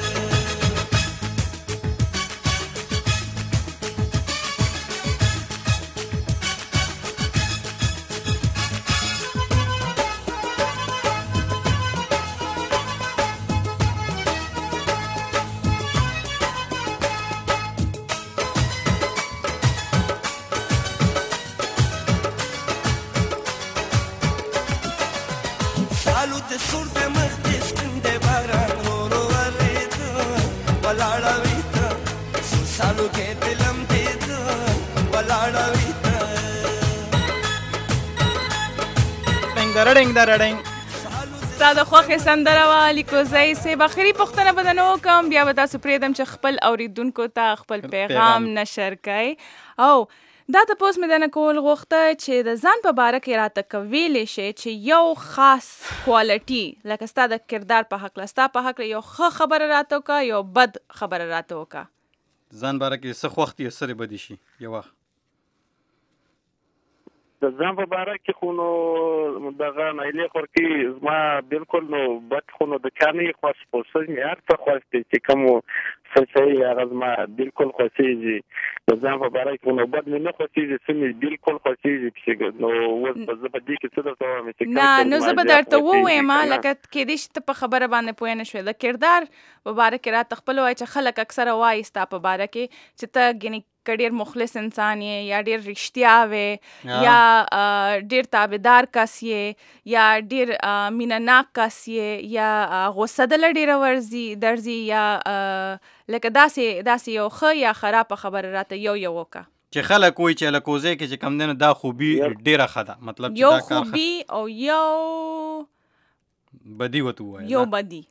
درړنګ درړنګ ستا د خوښې سندره وه لیکوزی صاحب. اخري پوښتنه به درنه وکړم، بیا به تاسو پرېږدم چې خپل اورېدونکو ته خپل پیغام نشر کړئ. او دا تپوس مې درنه کول غوښته چې د ځان په باره کې راته که ویلی شئ چې یو خاص کوالټي لکه ستا د کردار په هکله ستا په هکله یو ښه خبره راته وکړه، یو بد خبره راته وکړه. ځان باره کې څه خوښ دي سره بدي شي یو وخت د ځان په باره کې خو نو دغه نایلې خور کې زما بالکل نو بد خو نو د چا نه یې خوښ خو څه مې هر څه خوښ دی چې کوم څه شی هغه زما بالکل خوښېږي. د ځان په باره کې خو نو بد مې نه خوښېږي، څه مې بالکل خوښېږي. نو اوس به زه په دې کې څه درته ووایم چې نه نو زه به درته ووایم لکه کېدای شي ته په خبره باندې پوه نه شوې. د کردار په باره کې راته خپل وایي چې خلک اکثره وایي ستا په باره کې چې ته ګینې که ډېر مخلص انسان یې یا ډېر رښتیا وې یا ډېر تابعدار کس یې یا ډېر مینه ناک کس یې یا غصه دله ډېره ورځي درځي یا لکه داسې داسې یو ښه یا خرابه خبره راته یو یو وکړه چې خلک وایي چې لکوزی کې چې کم دی نو دا خوبي ډېره ښه ده، مطلب یو خوبي او یو بدي ورته ووایه یو بدي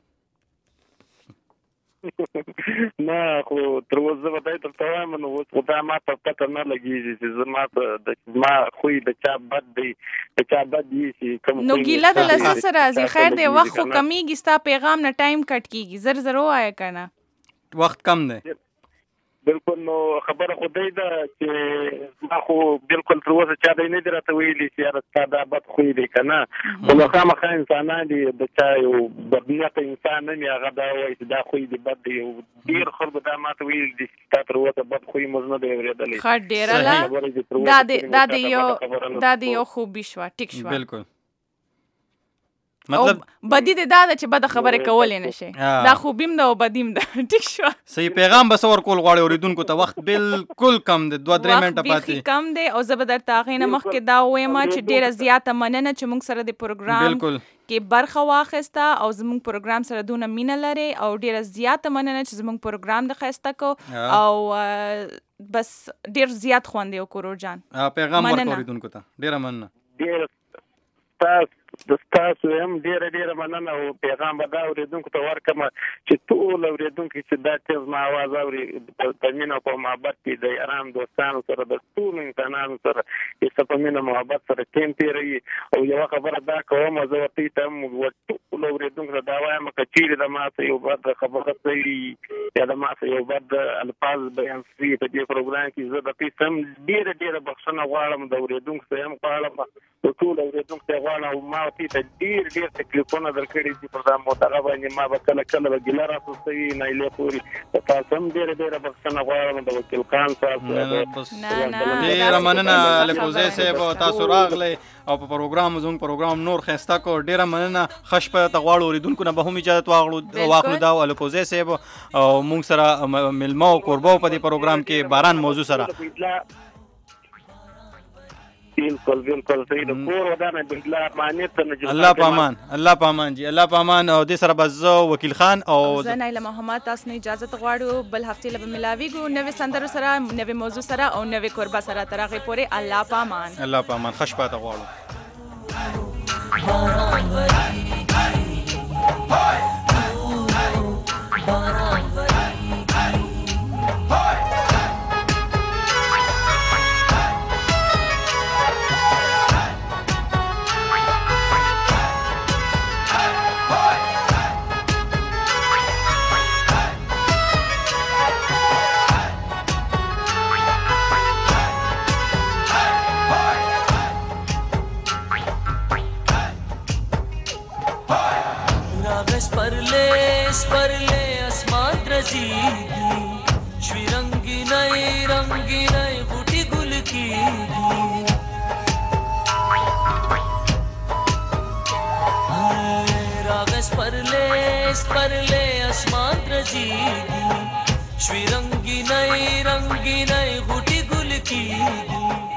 نه خو تر اوسه زه به دا درته وایم نو اوس خو دا ما ته پته نه لګېږي چې زما زما خوی د چا بد دی د چا بد وي چې کوم نو ګیله د له څه سره راځي؟ خیر دی وخت خو کمیږي، ستا پیغام نه ټایم کټ کېږي، زر زر ووایه که نه وخت کم دی. بالکل نو خبره خو دی ده چې ما خو بالکل تر اوسه چا دی نه دي راته ویلي چې یاره ستا دا بد خوی دی که نه، خو نو خامخا انسانان دي د چا یو بدنیته انسان نه وي هغه دا وایي چې دا خوی دی بد دی. ډېر خلکو دا ماته ویلي دي چې ستا تر اوسه بد خوی موږ نه دی اورېدلی. ښه ډېره دا د یو خوبي شوه، ټیک شوه. بالکل مطلب بدی دې دا ده چې بده خبرې کولی نه شي، دا خوبیم ده او بدیم ده. ټیک شوه. صحیح پیغام به څه ورکول غواړې اورېدونکو ته؟ وخت بالکل کم دی، دوه درې منټه پاتې وخت بیخي کم دی او زه به درته هغې نه مخکې دا ووایم چې ډېره زیاته مننه چې موږ سره د پروګرام کې برخه واخیسته او زموږ پروګرام سره دونه مینه لرې او ډېره زیاته مننه چې زموږ پروګرام د ښایسته کو او بس ډېر زیات خوند یې وکړو جان. پیغام ورکړه اورېدونکو ته. ډېره مننه. د ستاسو هم ډېره ډېره مننه او پیغام به دا اورېدونکو ته ورکړم چې ټول اورېدونکي چې دا تیز ما اواز اوري په مینه او په محبت کې د یارانو دوستانو سره د ټولو انسانانو سره چې څه په مینه محبت سره ټیم تېروي. او یوه خبره دا کوم زه ورته ته هم ټولو اورېدونکو ته دا وایم که چیرې د ما څه یو بد خبره کوي یا د ما څه یو بد الفاظ بیان شي په دې پروګرام کې زه د دې هم ډېره ډېره بخښنه غواړم، د اورېدونکو څخه هم غواړم، د ټولو اورېدونکو څخه غواړم. او ما ورته ته ډېر ډېر تکلیفونه درکړي دي په دا موضوع باندې، ما به کله کله به ګیله راڅوي نایلې پورې. تاسو هم ډېره ډېره بخښنه غواړم د وکیل خان صاحب. ډېره مننه لکوزی صاحب، تاسو راغلی او په پروګرام زموږ پروګرام نور ښایسته کړو. ډېره مننه. ښه شپه ته غواړو اورېدونکو نه به هم اجازت واخلو دا لکوزی صاحب او موږ سره میلمه او کوربه په دې پروګرام کې باران موضوع سره. بالکل بالکل صحیح ده. کور ودانه بالله امانت ته الله په امان، الله په امان جی، الله په امان. او دې سره به زه وکیل خان او زه نایله محمد تاسو نه اجازه غواړو بل هفتې له به ملاویږو نوې سندرو سره، نوې موضوع سره او نوې کوربه سره. تر هغې پورې الله په امان. الله په امان. ښه شپه ته غواړو. سپرلې سپرلې اسمان درځيږي شوي رنگینای رنگینای غوټي ګل کیږي راغ سپرلې سپرلې اسمان درځيږي شوي رنگینای رنگینای غوټي ګل کیږي